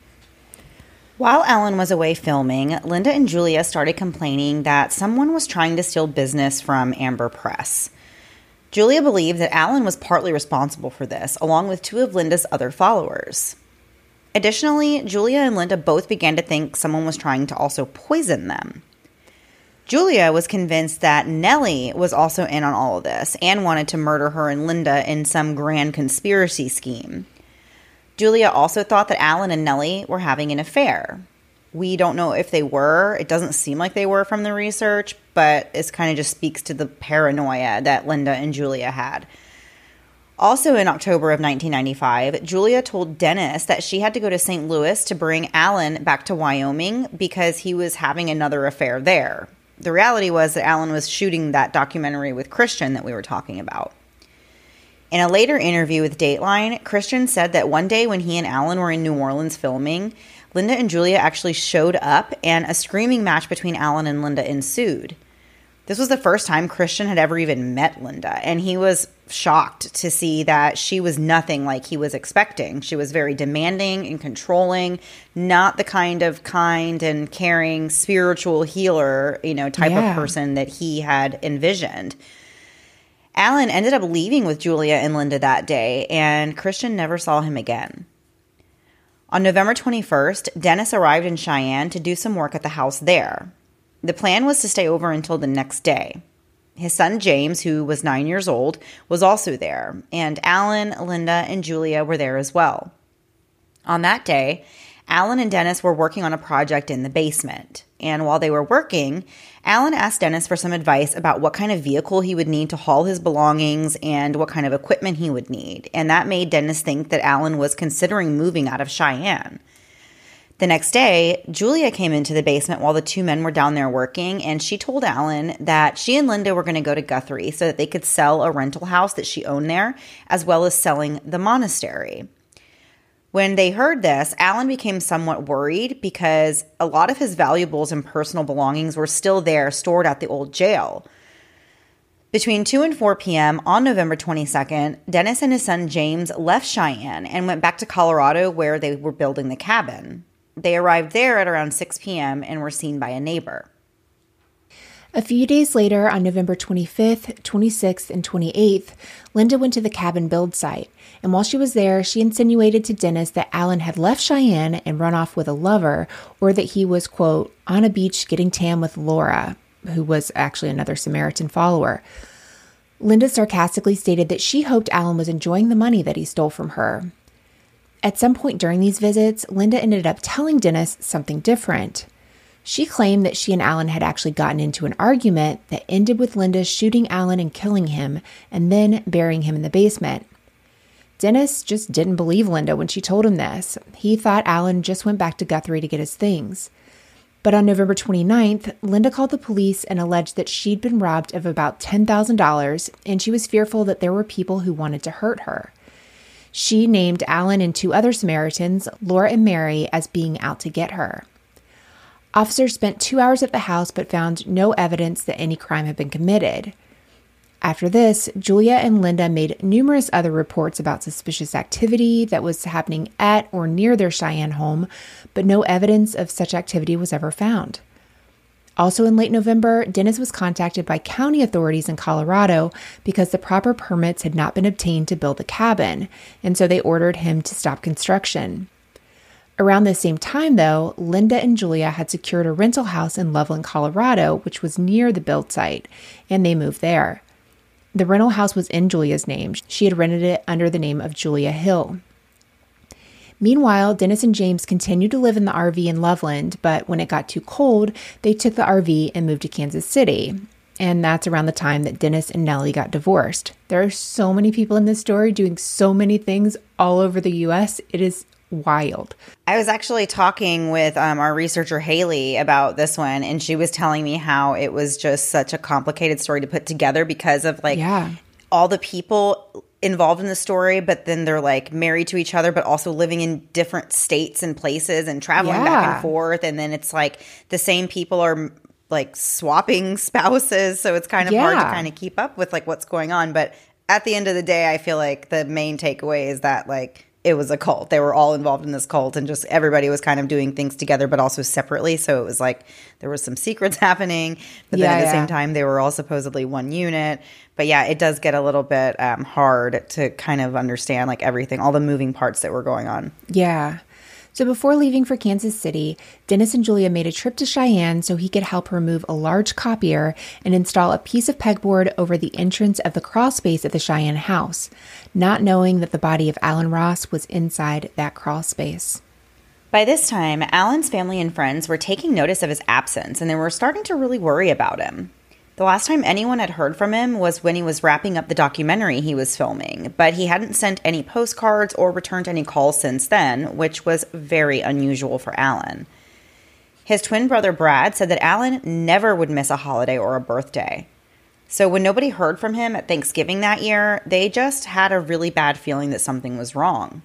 While Alan was away filming, Linda and Julia started complaining that someone was trying to steal business from Amber Press. Julia believed that Alan was partly responsible for this, along with two of Linda's other followers. Additionally, Julia and Linda both began to think someone was trying to also poison them. Julia was convinced that Nellie was also in on all of this and wanted to murder her and Linda in some grand conspiracy scheme. Julia also thought that Alan and Nellie were having an affair. We don't know if they were. It doesn't seem like they were from the research, but it kind of just speaks to the paranoia that Linda and Julia had. Also in October of nineteen ninety-five, Julia told Dennis that she had to go to Saint Louis to bring Alan back to Wyoming because he was having another affair there. The reality was that Alan was shooting that documentary with Christian that we were talking about. In a later interview with Dateline, Christian said that one day when he and Alan were in New Orleans filming, Linda and Julia actually showed up and a screaming match between Alan and Linda ensued. This was the first time Christian had ever even met Linda, and he was shocked to see that she was nothing like he was expecting. She was very demanding and controlling, not the kind of kind and caring spiritual healer, you know, type
yeah.
of person that he had envisioned. Alan ended up leaving with Julia and Linda that day, and Christian never saw him again. On November twenty-first, Dennis arrived in Cheyenne to do some work at the house there. The plan was to stay over until the next day. His son James, who was nine years old, was also there, and Alan, Linda, and Julia were there as well. On that day, Alan and Dennis were working on a project in the basement. And while they were working, Alan asked Dennis for some advice about what kind of vehicle he would need to haul his belongings and what kind of equipment he would need. And that made Dennis think that Alan was considering moving out of Cheyenne. The next day, Julia came into the basement while the two men were down there working, and she told Alan that she and Linda were going to go to Guthrie so that they could sell a rental house that she owned there, as well as selling the monastery. When they heard this, Alan became somewhat worried because a lot of his valuables and personal belongings were still there, stored at the old jail. Between two and four p.m. on November twenty-second, Dennis and his son James left Cheyenne and went back to Colorado where they were building the cabin. They arrived there at around six p.m. and were seen by a neighbor.
A few days later, on November twenty-fifth, twenty-sixth, and twenty-eighth, Linda went to the cabin build site, and while she was there, she insinuated to Dennis that Alan had left Cheyenne and run off with a lover, or that he was, quote, on a beach getting tan with Laura, who was actually another Samaritan follower. Linda sarcastically stated that she hoped Alan was enjoying the money that he stole from her. At some point during these visits, Linda ended up telling Dennis something different. She claimed that she and Alan had actually gotten into an argument that ended with Linda shooting Alan and killing him, and then burying him in the basement. Dennis just didn't believe Linda when she told him this. He thought Alan just went back to Guthrie to get his things. But on November twenty-ninth, Linda called the police and alleged that she'd been robbed of about ten thousand dollars, and she was fearful that there were people who wanted to hurt her. She named Alan and two other Samaritans, Laura and Mary, as being out to get her. Officers spent two hours at the house but found no evidence that any crime had been committed. After this, Julia and Linda made numerous other reports about suspicious activity that was happening at or near their Cheyenne home, but no evidence of such activity was ever found. Also in late November, Dennis was contacted by county authorities in Colorado because the proper permits had not been obtained to build the cabin, and so they ordered him to stop construction. Around the same time, though, Linda and Julia had secured a rental house in Loveland, Colorado, which was near the build site, and they moved there. The rental house was in Julia's name. She had rented it under the name of Julia Hill. Meanwhile, Dennis and James continued to live in the R V in Loveland, but when it got too cold, they took the R V and moved to Kansas City. And that's around the time that Dennis and Nellie got divorced. There are so many people in this story doing so many things all over the U S. It is wild.
I was actually talking with um, our researcher Haley about this one, and she was telling me how it was just such a complicated story to put together because of like
yeah.
all the people involved in the story, but then they're like married to each other, but also living in different states and places and traveling
yeah.
back and forth. And then it's like the same people are like swapping spouses. So it's kind of
yeah.
hard to kind of keep up with like what's going on. But at the end of the day, I feel like the main takeaway is that like it was a cult. They were all involved in this cult, and just everybody was kind of doing things together, but also separately. So it was like there was some secrets happening, but then
yeah,
at the
yeah.
same time, they were all supposedly one unit. But yeah, it does get a little bit um, hard to kind of understand like everything, all the moving parts that were going on.
Yeah. So before leaving for Kansas City, Dennis and Julia made a trip to Cheyenne so he could help her move a large copier and install a piece of pegboard over the entrance of the crawl space at the Cheyenne house, not knowing that the body of Alan Ross was inside that crawl space.
By this time, Alan's family and friends were taking notice of his absence, and they were starting to really worry about him. The last time anyone had heard from him was when he was wrapping up the documentary he was filming, but he hadn't sent any postcards or returned any calls since then, which was very unusual for Alan. His twin brother Brad said that Alan never would miss a holiday or a birthday. So when nobody heard from him at Thanksgiving that year, they just had a really bad feeling that something was wrong.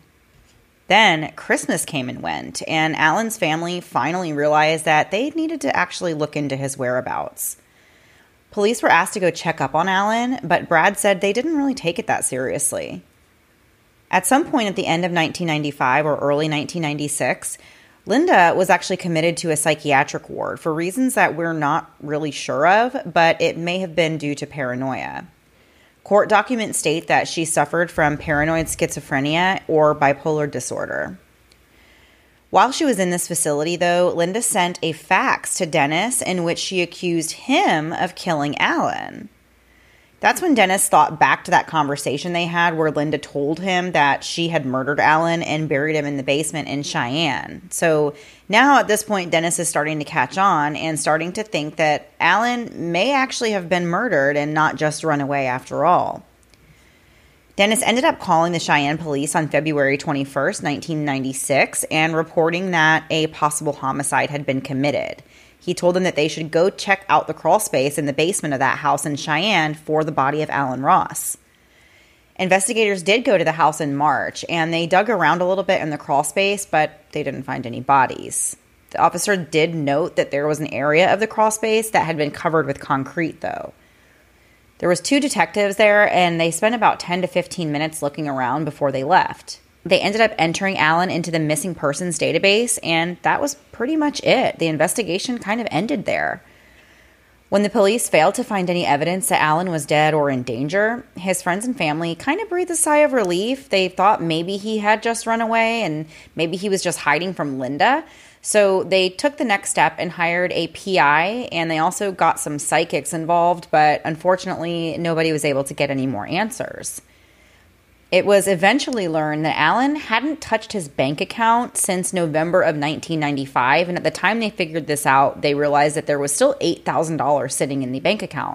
Then Christmas came and went, and Alan's family finally realized that they needed to actually look into his whereabouts. Police were asked to go check up on Alan, but Brad said they didn't really take it that seriously. At some point at the end of nineteen ninety-five or early nineteen ninety-six, Linda was actually committed to a psychiatric ward for reasons that we're not really sure of, but it may have been due to paranoia. Court documents state that she suffered from paranoid schizophrenia or bipolar disorder. While she was in this facility, though, Linda sent a fax to Dennis in which she accused him of killing Alan. That's when Dennis thought back to that conversation they had where Linda told him that she had murdered Alan and buried him in the basement in Cheyenne. So now at this point, Dennis is starting to catch on and starting to think that Alan may actually have been murdered and not just run away after all. Dennis ended up calling the Cheyenne police on February twenty-first, nineteen ninety-six, and reporting that a possible homicide had been committed. He told them that they should go check out the crawl space in the basement of that house in Cheyenne for the body of Alan Ross. Investigators did go to the house in March, and they dug around a little bit in the crawl space, but they didn't find any bodies. The officer did note that there was an area of the crawl space that had been covered with concrete, though. There was two detectives there, and they spent about ten to fifteen minutes looking around before they left. They ended up entering Alan into the missing persons database, and that was pretty much it. The investigation kind of ended there. When the police failed to find any evidence that Alan was dead or in danger, his friends and family kind of breathed a sigh of relief. They thought maybe he had just run away and maybe he was just hiding from Linda. So they took the next step and hired a P I, and they also got some psychics involved, but unfortunately, nobody was able to get any more answers. It was eventually learned that Alan hadn't touched his bank account since November of nineteen ninety-five, and at the time they figured this out, they realized that there was still eight thousand dollars sitting in the bank account.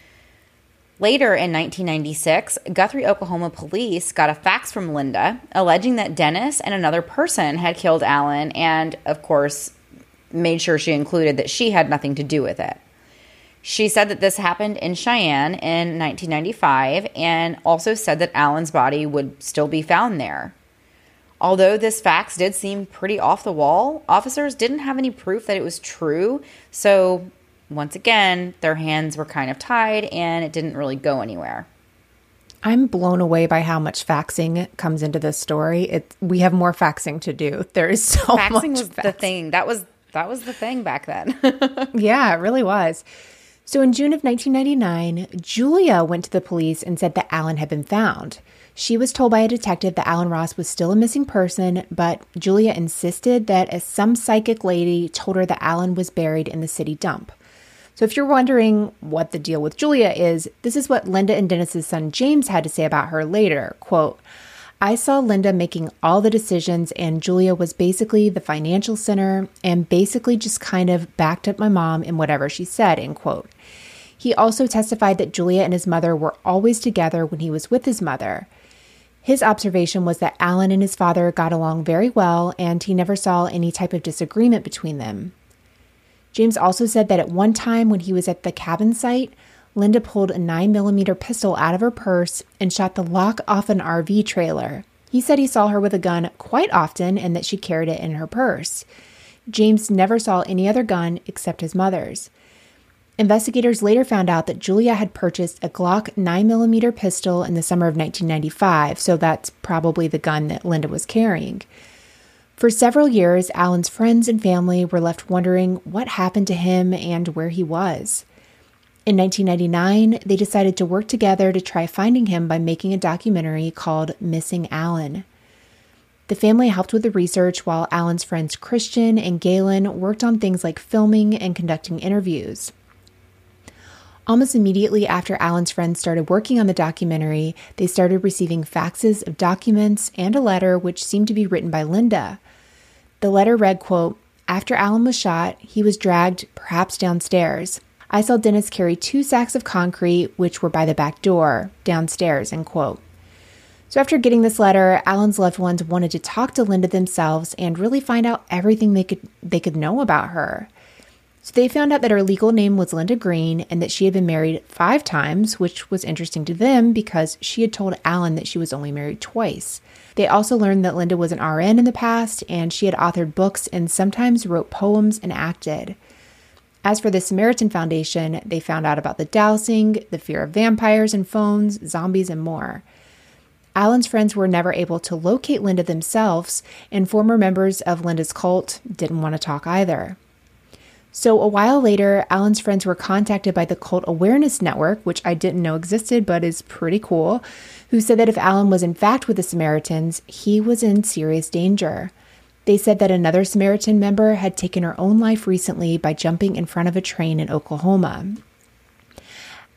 Later in nineteen ninety-six, Guthrie, Oklahoma police got a fax from Linda alleging that Dennis and another person had killed Alan, and of course, made sure she included that she had nothing to do with it. She said that this happened in Cheyenne in nineteen ninety-five and also said that Alan's body would still be found there. Although this fax did seem pretty off the wall, officers didn't have any proof that it was true. So once again, their hands were kind of tied and it didn't really go anywhere.
I'm blown away by how much faxing comes into this story. It, we have more faxing to do. There is so
faxing
much
was
faxing.
the thing. That was that was the thing back then.
Yeah, it really was. So in June of nineteen ninety-nine, Julia went to the police and said that Alan had been found. She was told by a detective that Alan Ross was still a missing person, but Julia insisted that some psychic lady told her that Alan was buried in the city dump. So if you're wondering what the deal with Julia is, this is what Linda and Dennis's son James had to say about her later. Quote, I saw Linda making all the decisions and Julia was basically the financial center and basically just kind of backed up my mom in whatever she said, end quote. He also testified that Julia and his mother were always together when he was with his mother. His observation was that Alan and his father got along very well and he never saw any type of disagreement between them. James also said that at one time when he was at the cabin site, Linda pulled a nine millimeter pistol out of her purse and shot the lock off an R V trailer. He said he saw her with a gun quite often and that she carried it in her purse. James never saw any other gun except his mother's. Investigators later found out that Julia had purchased a Glock nine millimeter pistol in the summer of nineteen ninety-five, so that's probably the gun that Linda was carrying. For several years, Alan's friends and family were left wondering what happened to him and where he was. In nineteen ninety-nine, they decided to work together to try finding him by making a documentary called Missing Alan. The family helped with the research while Alan's friends Christian and Galen worked on things like filming and conducting interviews. Almost immediately after Alan's friends started working on the documentary, they started receiving faxes of documents and a letter which seemed to be written by Linda. The letter read, quote, after Alan was shot, he was dragged perhaps downstairs. I saw Dennis carry two sacks of concrete, which were by the back door, downstairs, end quote. So after getting this letter, Alan's loved ones wanted to talk to Linda themselves and really find out everything they could they could know about her. So they found out that her legal name was Linda Green and that she had been married five times, which was interesting to them because she had told Alan that she was only married twice. They also learned that Linda was an R N in the past and she had authored books and sometimes wrote poems and acted. As for the Samaritan Foundation, they found out about the dowsing, the fear of vampires and phones, zombies, and more. Alan's friends were never able to locate Linda themselves, and former members of Linda's cult didn't want to talk either. So a while later, Alan's friends were contacted by the Cult Awareness Network, which I didn't know existed, but is pretty cool, who said that if Alan was in fact with the Samaritans, he was in serious danger. They said that another Samaritan member had taken her own life recently by jumping in front of a train in Oklahoma.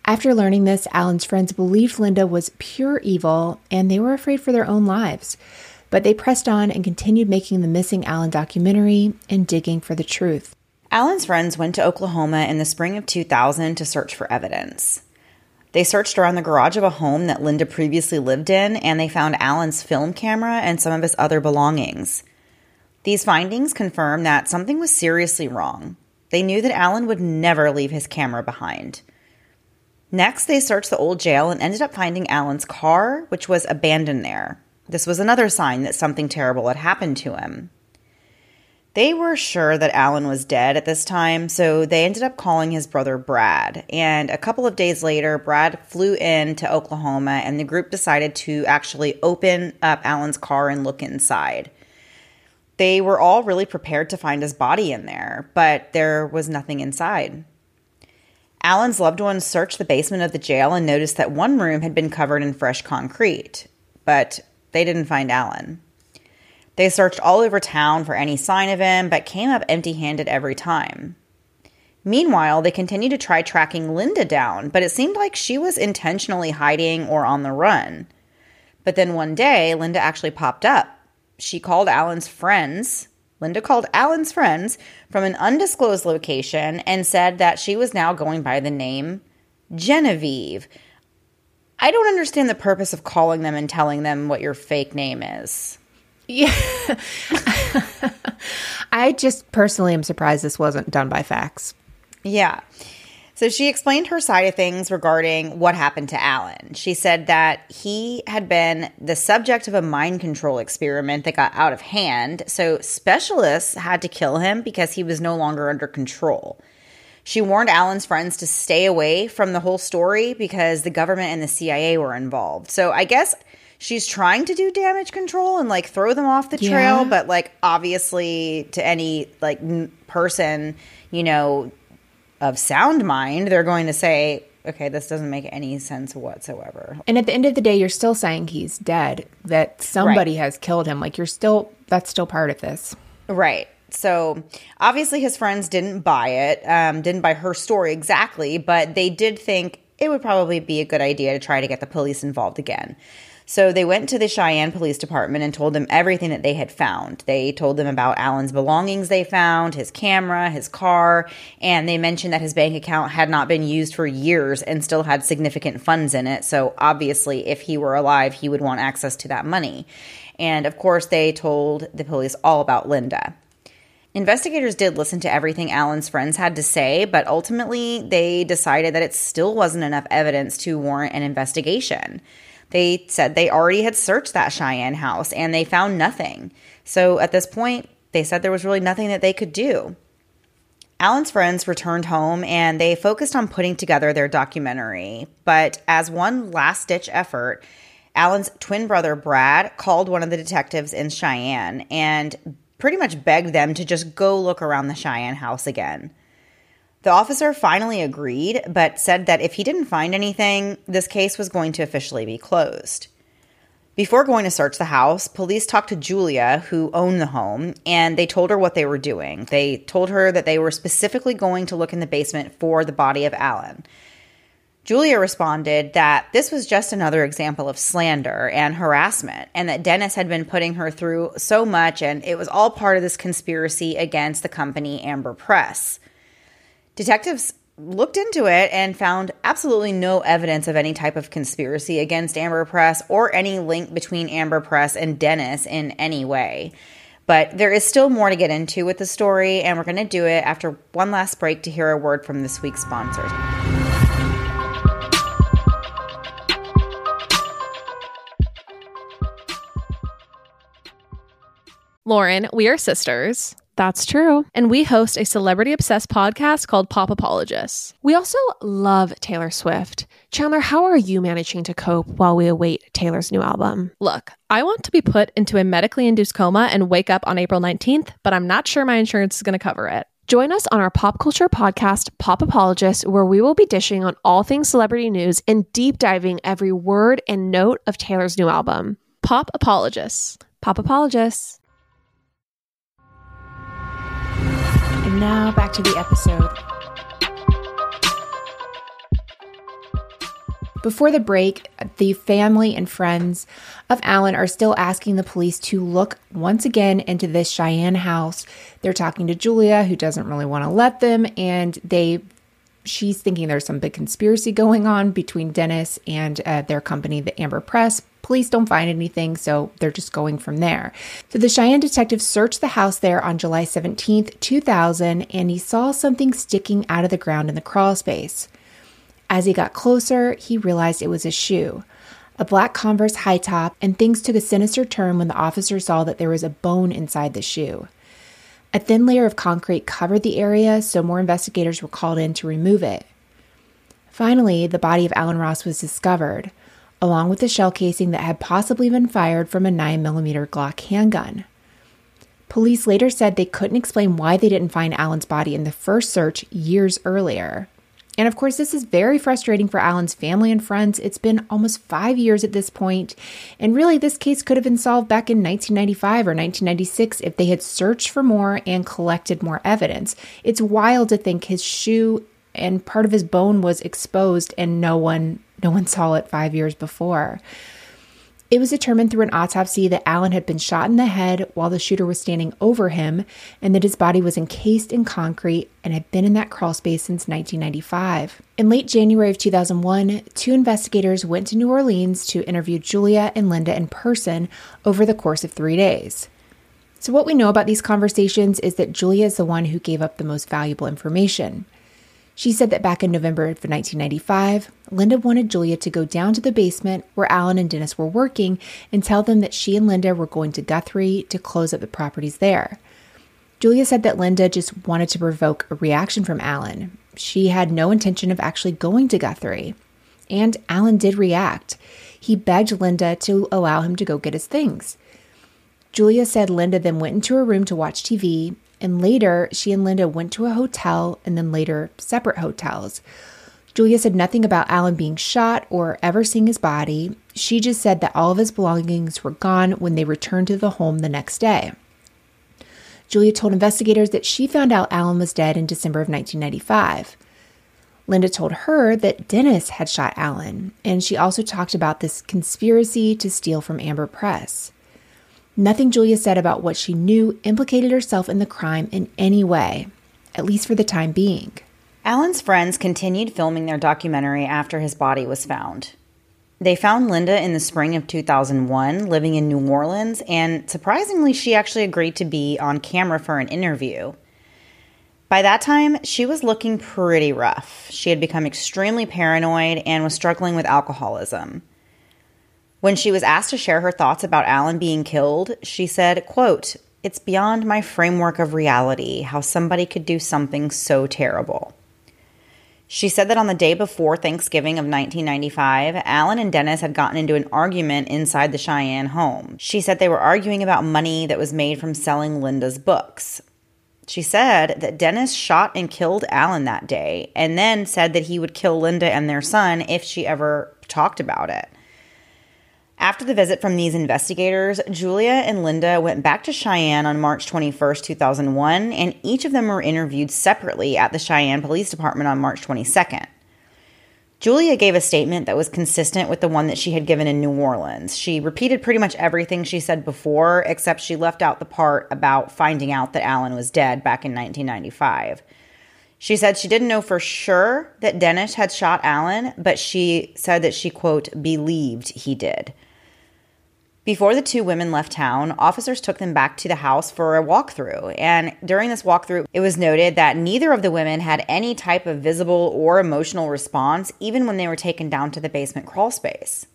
After learning this, Alan's friends believed Linda was pure evil, and they were afraid for their own lives. But they pressed on and continued making the Missing Alan documentary and digging for the truth.
Alan's friends went to Oklahoma in the spring of two thousand to search for evidence. They searched around the garage of a home that Linda previously lived in, and they found Alan's film camera and some of his other belongings. These findings confirmed that something was seriously wrong. They knew that Alan would never leave his camera behind. Next, they searched the old jail and ended up finding Alan's car, which was abandoned there. This was another sign that something terrible had happened to him. They were sure that Alan was dead at this time, so they ended up calling his brother Brad. And a couple of days later, Brad flew in to Oklahoma, and the group decided to actually open up Alan's car and look inside. They were all really prepared to find his body in there, but there was nothing inside. Alan's loved ones searched the basement of the jail and noticed that one room had been covered in fresh concrete, but they didn't find Alan. They searched all over town for any sign of him, but came up empty-handed every time. Meanwhile, they continued to try tracking Linda down, but it seemed like she was intentionally hiding or on the run. But then one day, Linda actually popped up. She called Alan's friends. Linda called Alan's friends from an undisclosed location and said that she was now going by the name Genevieve. I don't understand the purpose of calling them and telling them what your fake name is.
Yeah. I just personally am surprised this wasn't done by fax.
Yeah. So she explained her side of things regarding what happened to Alan. She said that he had been the subject of a mind control experiment that got out of hand, so specialists had to kill him because he was no longer under control. She warned Alan's friends to stay away from the whole story because the government and the C I A were involved. So I guess she's trying to do damage control and like throw them off the
Yeah.
trail, but like obviously to any like n- person, you know, of sound mind, they're going to say, okay, this doesn't make any sense whatsoever.
And at the end of the day, you're still saying he's dead, that somebody
Right.
has killed him. Like you're still, that's still part of this.
Right. So obviously his friends didn't buy it, um, didn't buy her story exactly, but they did think it would probably be a good idea to try to get the police involved again. So they went to the Cheyenne Police Department and told them everything that they had found. They told them about Alan's belongings they found, his camera, his car, and they mentioned that his bank account had not been used for years and still had significant funds in it. So obviously, if he were alive, he would want access to that money. And of course, they told the police all about Linda. Investigators did listen to everything Alan's friends had to say, but ultimately they decided that it still wasn't enough evidence to warrant an investigation. They said they already had searched that Cheyenne house and they found nothing. So at this point, they said there was really nothing that they could do. Alan's friends returned home and they focused on putting together their documentary. But as one last-ditch effort, Alan's twin brother, Brad, called one of the detectives in Cheyenne and pretty much begged them to just go look around the Cheyenne house again. The officer finally agreed, but said that if he didn't find anything, this case was going to officially be closed. Before going to search the house, police talked to Julia, who owned the home, and they told her what they were doing. They told her that they were specifically going to look in the basement for the body of Alan. Julia responded that this was just another example of slander and harassment, and that Dennis had been putting her through so much, and it was all part of this conspiracy against the company Amber Press. Detectives looked into it and found absolutely no evidence of any type of conspiracy against Amber Press or any link between Amber Press and Dennis in any way. But there is still more to get into with the story, and we're going to do it after one last break to hear a word from this week's sponsors.
Lauren, we are sisters.
That's true.
And we host a celebrity-obsessed podcast called Pop Apologists.
We also love Taylor Swift. Chandler, how are you managing to cope while we await Taylor's new album?
Look, I want to be put into a medically induced coma and wake up on April nineteenth, but I'm not sure my insurance is going to cover it.
Join us on our pop culture podcast, Pop Apologists, where we will be dishing on all things celebrity news and deep diving every word and note of Taylor's new album.
Pop Apologists.
Pop Apologists. And now back to the episode. Before the break, the family and friends of Alan are still asking the police to look once again into this Cheyenne house. They're talking to Julia, who doesn't really want to let them, and they she's thinking there's some big conspiracy going on between Dennis and uh, their company, the Amber Press. Police don't find anything, so they're just going from there. So the Cheyenne detective searched the house there on July seventeenth, two thousand, and he saw something sticking out of the ground in the crawl space. As he got closer, he realized it was a shoe, a black Converse high top, and things took a sinister turn when the officer saw that there was a bone inside the shoe. A thin layer of concrete covered the area, so more investigators were called in to remove it. Finally, the body of Alan Ross was discovered, along with the shell casing that had possibly been fired from a nine millimeter Glock handgun. Police later said they couldn't explain why they didn't find Alan's body in the first search years earlier. And of course, this is very frustrating for Alan's family and friends. It's been almost five years at this point, and really this case could have been solved back in nineteen ninety-five or nineteen ninety-six if they had searched for more and collected more evidence. It's wild to think his shoe and part of his bone was exposed and no one no one saw it five years before. It was determined through an autopsy that Alan had been shot in the head while the shooter was standing over him, and that his body was encased in concrete and had been in that crawl space since nineteen ninety-five. In late January of two thousand one, two investigators went to New Orleans to interview Julia and Linda in person over the course of three days. So what we know about these conversations is that Julia is the one who gave up the most valuable information. She said that back in November of nineteen ninety-five, Linda wanted Julia to go down to the basement where Alan and Dennis were working and tell them that she and Linda were going to Guthrie to close up the properties there. Julia said that Linda just wanted to provoke a reaction from Alan. She had no intention of actually going to Guthrie. And Alan did react. He begged Linda to allow him to go get his things. Julia said Linda then went into her room to watch T V, and later, she and Linda went to a hotel and then later separate hotels. Julia said nothing about Alan being shot or ever seeing his body. She just said that all of his belongings were gone when they returned to the home the next day. Julia told investigators that she found out Alan was dead in December of nineteen ninety-five. Linda told her that Dennis had shot Alan, and she also talked about this conspiracy to steal from Amber Press. Nothing Julia said about what she knew implicated herself in the crime in any way, at least for the time being.
Alan's friends continued filming their documentary after his body was found. They found Linda in the spring of two thousand one, living in New Orleans, and surprisingly, she actually agreed to be on camera for an interview. By that time, she was looking pretty rough. She had become extremely paranoid and was struggling with alcoholism. When she was asked to share her thoughts about Alan being killed, she said, quote, "It's beyond my framework of reality how somebody could do something so terrible." She said that on the day before Thanksgiving of nineteen ninety-five, Alan and Dennis had gotten into an argument inside the Cheyenne home. She said they were arguing about money that was made from selling Linda's books. She said that Dennis shot and killed Alan that day, and then said that he would kill Linda and their son if she ever talked about it. After the visit from these investigators, Julia and Linda went back to Cheyenne on March twenty-first, two thousand one, and each of them were interviewed separately at the Cheyenne Police Department on March twenty-second. Julia gave a statement that was consistent with the one that she had given in New Orleans. She repeated pretty much everything she said before, except she left out the part about finding out that Alan was dead back in nineteen ninety-five. She said she didn't know for sure that Dennis had shot Alan, but she said that she, quote, believed he did. Before the two women left town, officers took them back to the house for a walkthrough. And during this walkthrough, it was noted that neither of the women had any type of visible or emotional response, even when they were taken down to the basement crawl space.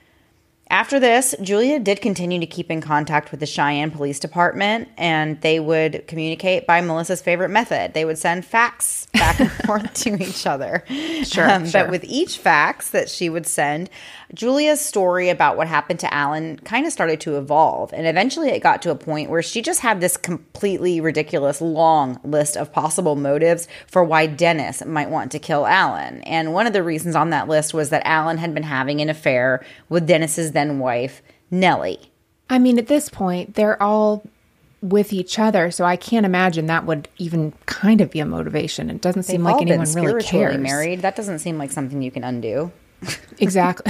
After this, Julia did continue to keep in contact with the Cheyenne Police Department, and they would communicate by Melissa's favorite method. They would send fax back and forth to each other.
Sure,
um,
sure.
But with each fax that she would send, Julia's story about what happened to Alan kind of started to evolve. And eventually it got to a point where she just had this completely ridiculous long list of possible motives for why Dennis might want to kill Alan. And one of the reasons on that list was that Alan had been having an affair with Dennis's then wife, Nellie.
I mean, at this point, they're all with each other, so I can't imagine that would even kind of be a motivation. It doesn't seem
They've
like
all
anyone
been
really
spiritually
cares.
married. That doesn't seem like something you can undo.
Exactly.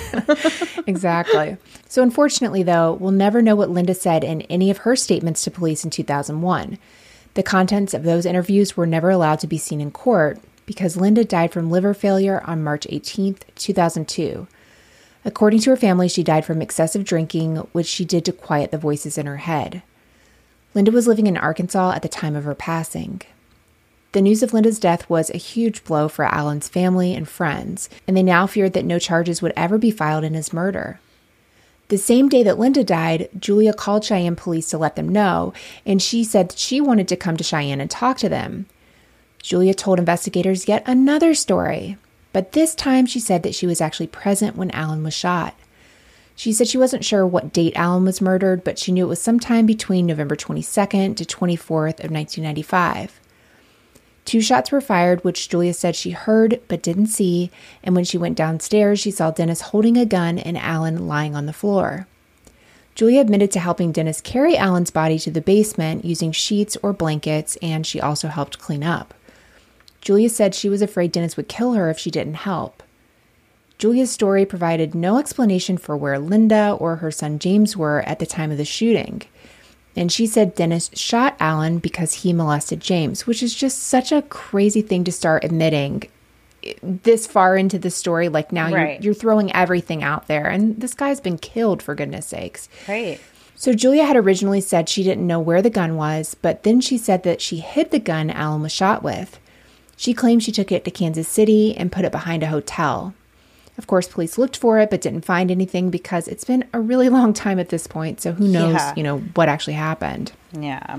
Exactly. So unfortunately, though, we'll never know what Linda said in any of her statements to police in two thousand one. The contents of those interviews were never allowed to be seen in court because Linda died from liver failure on March eighteenth, two thousand two. According to her family, she died from excessive drinking, which she did to quiet the voices in her head. Linda was living in Arkansas at the time of her passing. The news of Linda's death was a huge blow for Alan's family and friends, and they now feared that no charges would ever be filed in his murder. The same day that Linda died, Julia called Cheyenne police to let them know, and she said that she wanted to come to Cheyenne and talk to them. Julia told investigators yet another story, but this time she said that she was actually present when Alan was shot. She said she wasn't sure what date Alan was murdered, but she knew it was sometime between November twenty-second to twenty-fourth of nineteen ninety-five. Two shots were fired, which Julia said she heard but didn't see, and when she went downstairs, she saw Dennis holding a gun and Alan lying on the floor. Julia admitted to helping Dennis carry Alan's body to the basement using sheets or blankets, and she also helped clean up. Julia said she was afraid Dennis would kill her if she didn't help. Julia's story provided no explanation for where Linda or her son James were at the time of the shooting. And she said Dennis shot Alan because he molested James, which is just such a crazy thing to start admitting this far into the story. Like now
Right.
you're, you're throwing everything out there. And this guy's been killed, for goodness sakes.
Right.
So Julia had originally said she didn't know where the gun was, but then she said that she hid the gun Alan was shot with. She claimed she took it to Kansas City and put it behind a hotel. Of course, police looked for it but didn't find anything because it's been a really long time at this point. So who knows,
Yeah.
you know, what actually happened.
Yeah.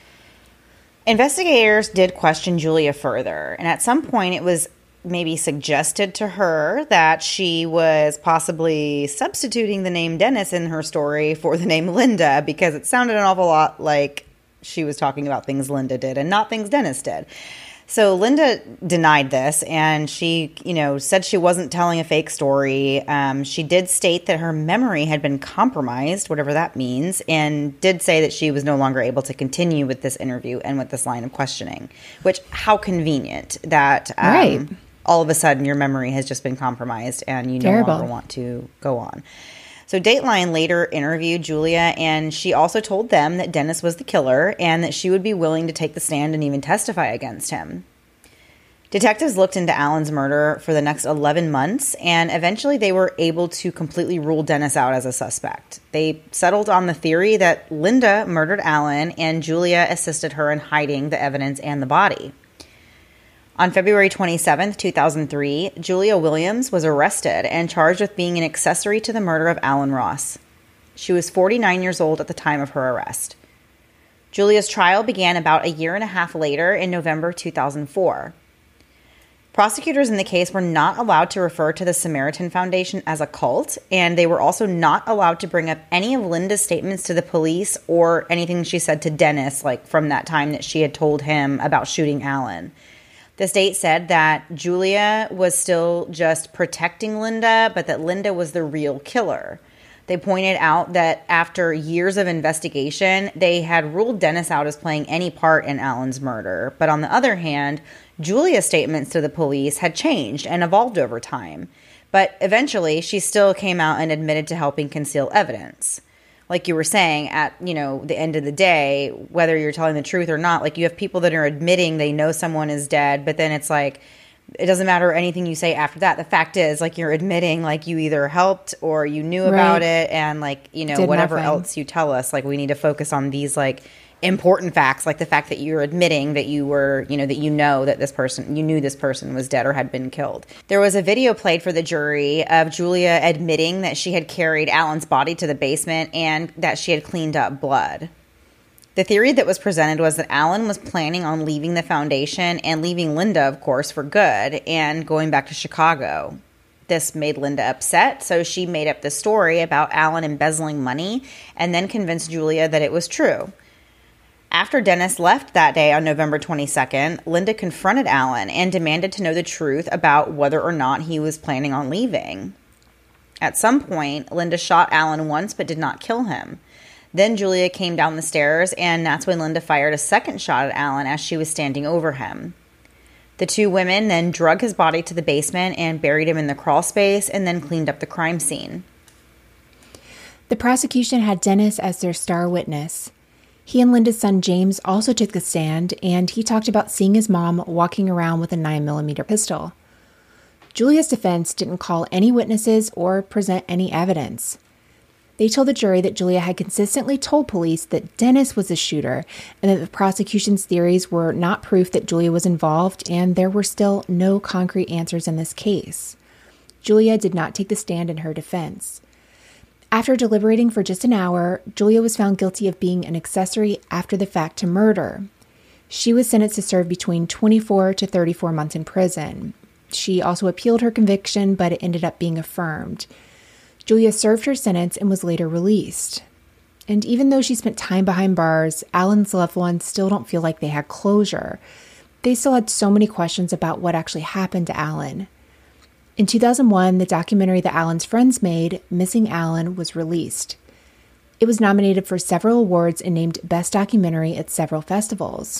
Investigators did question Julia further, and at some point it was maybe suggested to her that she was possibly substituting the name Dennis in her story for the name Linda because it sounded an awful lot like she was talking about things Linda did and not things Dennis did. So Linda denied this, and she, you know, said she wasn't telling a fake story. Um, she did state that her memory had been compromised, whatever that means, and did say that she was no longer able to continue with this interview and with this line of questioning, which, how convenient that um,
Right.
all of a sudden your memory has just been compromised and you no
Terrible.
longer want to go on. So Dateline later interviewed Julia, and she also told them that Dennis was the killer and that she would be willing to take the stand and even testify against him. Detectives looked into Alan's murder for the next eleven months, and eventually they were able to completely rule Dennis out as a suspect. They settled on the theory that Linda murdered Alan and Julia assisted her in hiding the evidence and the body. On February twenty-seventh, two thousand three, Julia Williams was arrested and charged with being an accessory to the murder of Alan Ross. She was forty-nine years old at the time of her arrest. Julia's trial began about a year and a half later in November two thousand four. Prosecutors in the case were not allowed to refer to the Samaritan Foundation as a cult, and they were also not allowed to bring up any of Linda's statements to the police or anything she said to Dennis, like from that time that she had told him about shooting Alan. The state said that Julia was still just protecting Linda, but that Linda was the real killer. They pointed out that after years of investigation, they had ruled Dennis out as playing any part in Alan's murder. But on the other hand, Julia's statements to the police had changed and evolved over time. But eventually, she still came out and admitted to helping conceal evidence. Like you were saying, at, you know, the end of the day, whether you're telling the truth or not, like you have people that are admitting they know someone is dead, but then it's like, it doesn't matter anything you say after that. The fact is, like, you're admitting, like, you either helped or you knew about
Right.
it, and, like, you know,
Did
whatever
nothing.
else you tell us, like, we need to focus on these, like, important facts, like the fact that you're admitting that you were, you know, that you know that this person, you knew this person was dead or had been killed. There was a video played for the jury of Julia admitting that she had carried Alan's body to the basement and that she had cleaned up blood. The theory that was presented was that Alan was planning on leaving the foundation and leaving Linda, of course, for good and going back to Chicago. This made Linda upset, so she made up the story about Alan embezzling money and then convinced Julia that it was true. After Dennis left that day on November twenty-second, Linda confronted Alan and demanded to know the truth about whether or not he was planning on leaving. At some point, Linda shot Alan once but did not kill him. Then Julia came down the stairs, and that's when Linda fired a second shot at Alan as she was standing over him. The two women then drug his body to the basement and buried him in the crawl space and then cleaned up the crime scene.
The prosecution had Dennis as their star witness. He and Linda's son James also took the stand, and he talked about seeing his mom walking around with a nine millimeter pistol. Julia's defense didn't call any witnesses or present any evidence. They told the jury that Julia had consistently told police that Dennis was the shooter and that the prosecution's theories were not proof that Julia was involved, and there were still no concrete answers in this case. Julia did not take the stand in her defense. After deliberating for just an hour, Julia was found guilty of being an accessory after the fact to murder. She was sentenced to serve between twenty-four to thirty-four months in prison. She also appealed her conviction, but it ended up being affirmed. Julia served her sentence and was later released. And even though she spent time behind bars, Alan's loved ones still don't feel like they had closure. They still had so many questions about what actually happened to Alan. In two thousand one, the documentary that Alan's friends made, Missing Alan, was released. It was nominated for several awards and named Best Documentary at several festivals.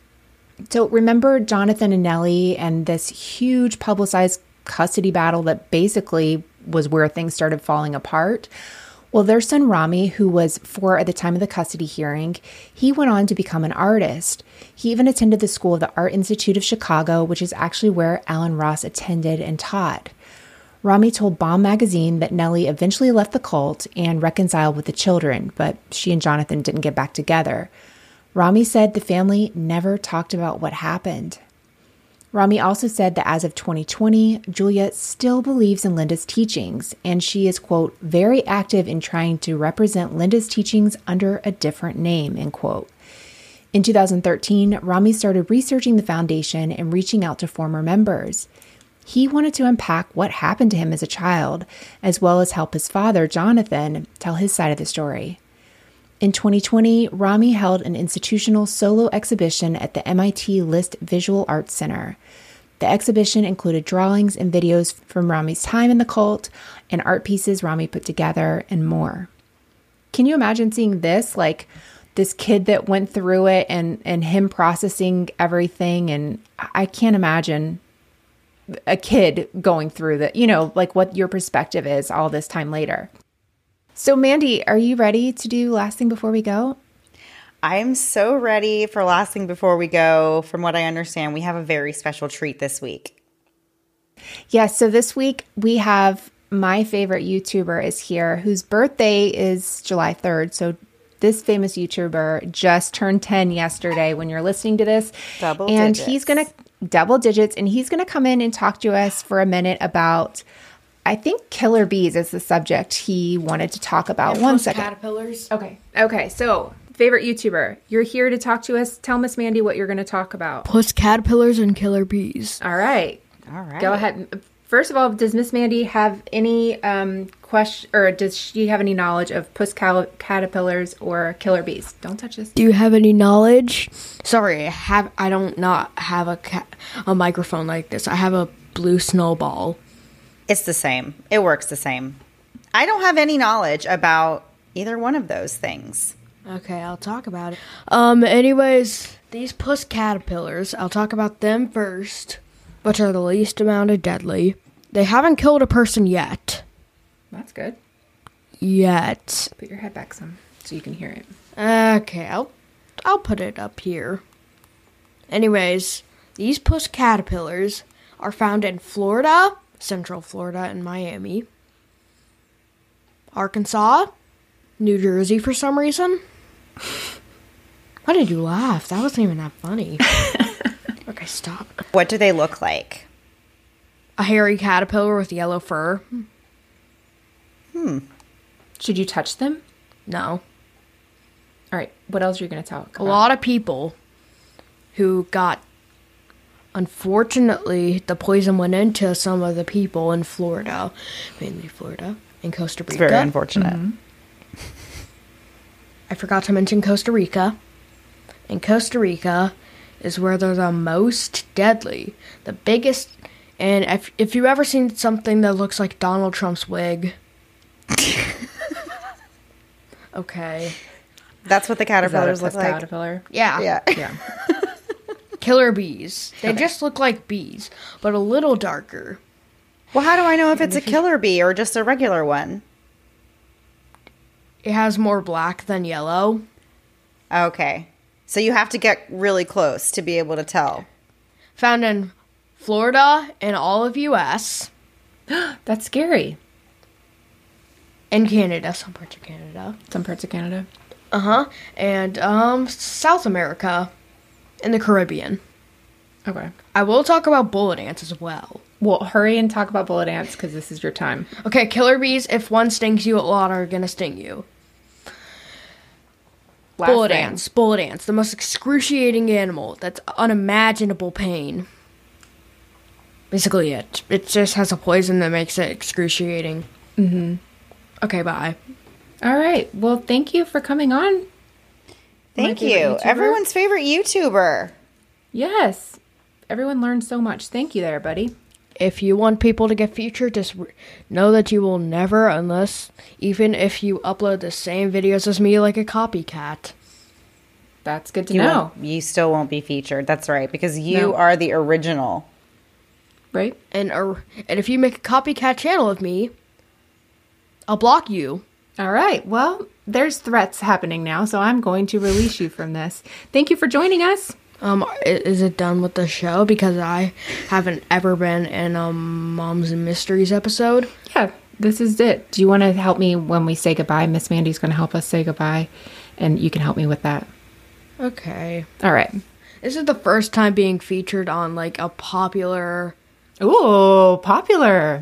So remember Jonathan and Nellie and this huge publicized custody battle that basically was where things started falling apart? Well, their son Rami, who was four at the time of the custody hearing, he went on to become an artist. He even attended the school of the Art Institute of Chicago, which is actually where Alan Ross attended and taught. Rami told Bomb magazine that Nellie eventually left the cult and reconciled with the children, but she and Jonathan didn't get back together. Rami said the family never talked about what happened. Rami also said that as of twenty twenty, Julia still believes in Linda's teachings, and she is, quote, very active in trying to represent Linda's teachings under a different name, end quote. In two thousand thirteen, Rami started researching the foundation and reaching out to former members. He wanted to unpack what happened to him as a child, as well as help his father, Jonathan, tell his side of the story. In twenty twenty, Rami held an institutional solo exhibition at the M I T List Visual Arts Center. The exhibition included drawings and videos from Rami's time in the cult, and art pieces Rami put together, and more. Can you imagine seeing this? Like this kid that went through it and, and him processing everything. And I can't imagine a kid going through that, you know, like what your perspective is all this time later. So, Mandy, are you ready to do Last Thing Before We Go?
I'm so ready for Last Thing Before We Go. From what I understand, we have a very special treat this week.
Yes, so this week we have my favorite YouTuber is here, whose birthday is July third. So this famous YouTuber just turned ten yesterday when you're listening to this.
Double
and
digits. he's
going to double digits, and he's going to come in and talk to us for a minute about, I think killer bees is the subject he wanted to talk about.
And
One second.
Caterpillars.
Okay. Okay. So, favorite YouTuber, you're here to talk to us. Tell Miss Mandy what you're going to talk about.
Puss caterpillars and killer bees.
All right.
All right.
Go ahead. First of all, does Miss Mandy have any um, question, or does she have any knowledge of puss cal- caterpillars or killer bees? Don't touch this.
Do you have any knowledge? Sorry, I have. I don't not have a ca- a microphone like this. I have a blue snowball.
It's the same. It works the same. I don't have any knowledge about either one of those things.
Okay, I'll talk about it. Um, anyways, these puss caterpillars, I'll talk about them first, which are the least amount of deadly. They haven't killed a person yet.
That's good.
Yet.
Put your head back some so you can hear it.
Okay, I'll I'll put it up here. Anyways, these puss caterpillars are found in Florida, Central Florida, and Miami, Arkansas, New Jersey for some reason. Why did you laugh? That wasn't even that funny. Okay, stop.
What do they look like?
A hairy caterpillar with yellow fur.
Hmm.
Should you touch them?
No.
All right. What else are you going to talk
A
about?
lot of people who got, unfortunately, the poison went into some of the people in Florida, mainly Florida, and Costa Rica.
It's very unfortunate.
Mm-hmm.
I forgot to mention Costa Rica. In Costa Rica is where they're the most deadly. The biggest, and if, if you've ever seen something that looks like Donald Trump's wig. Okay.
That's what the
Is that a
caterpillars look
puss
like.
caterpillar?
Yeah.
Yeah.
Yeah.
killer bees. They just look like bees, but a little darker.
Well, how do I know if it's a killer bee or just a regular one?
It has more black than yellow.
Okay. So you have to get really close to be able to tell.
Found in Florida and all of U S
That's scary.
and Canada, some parts of Canada.
Some parts of Canada.
Uh-huh. And um South America and the Caribbean.
Okay.
I will talk about bullet ants as well.
Well, hurry and talk about bullet ants because this is your time.
Okay, killer bees, if one stings you, a lot are going to sting you.
Last
bullet
thing.
ants. Bullet ants. The most excruciating animal. That's unimaginable pain. Basically it. It just has a poison that makes it excruciating.
Mm-hmm.
Okay, bye.
All right. Well, thank you for coming on.
Thank
My
you.
favorite YouTuber.
Everyone's favorite YouTuber.
Yes. Everyone learned so much. Thank you there, buddy.
If you want people to get featured, just re- know that you will never, unless, even if you upload the same videos as me like a copycat.
That's good to
You,
know.
won't- you still won't be featured. That's right, because you
No.
are the original.
Right?
And, uh, and if you make a copycat channel of me, I'll block you.
All right. Well, there's threats happening now, so I'm going to release you from this. Thank you for joining us.
Um, i- is it done with the show? Because I haven't ever been in a Moms and Mysteries episode.
Yeah, this is it. Do you want to help me when we say goodbye? Miss Mandy's going to help us say goodbye, and you can help me with that.
Okay.
All right.
This is the first time being featured on, like, a popular
Ooh, popular.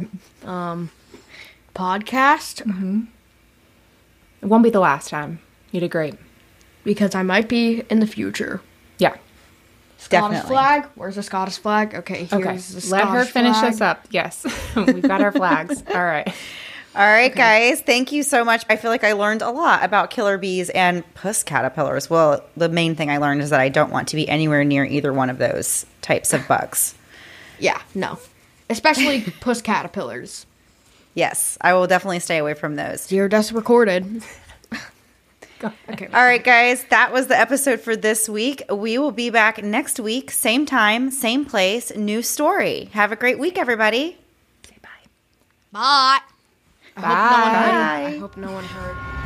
podcast.
It won't be the last time. You did great.
Because I might be in the future.
Yeah.
Scottish
Definitely.
flag? Where's the Scottish flag? Okay, here's
Okay.
the
Let her
Scottish
finish
flag.
us up. Yes. We've got our flags. All right.
All right, guys. Thank you so much. I feel like I learned a lot about killer bees and puss caterpillars. Well, the main thing I learned is that I don't want to be anywhere near either one of those types of bugs.
Yeah, no. Especially puss caterpillars.
Yes, I will definitely stay away from those.
Zero deaths recorded. Okay.
All right, guys, that was the episode for this week. We will be back next week, same time, same place, new story. Have a great week, everybody.
Say bye.
Bye. I hope no one heard.
Bye.
I hope no one heard.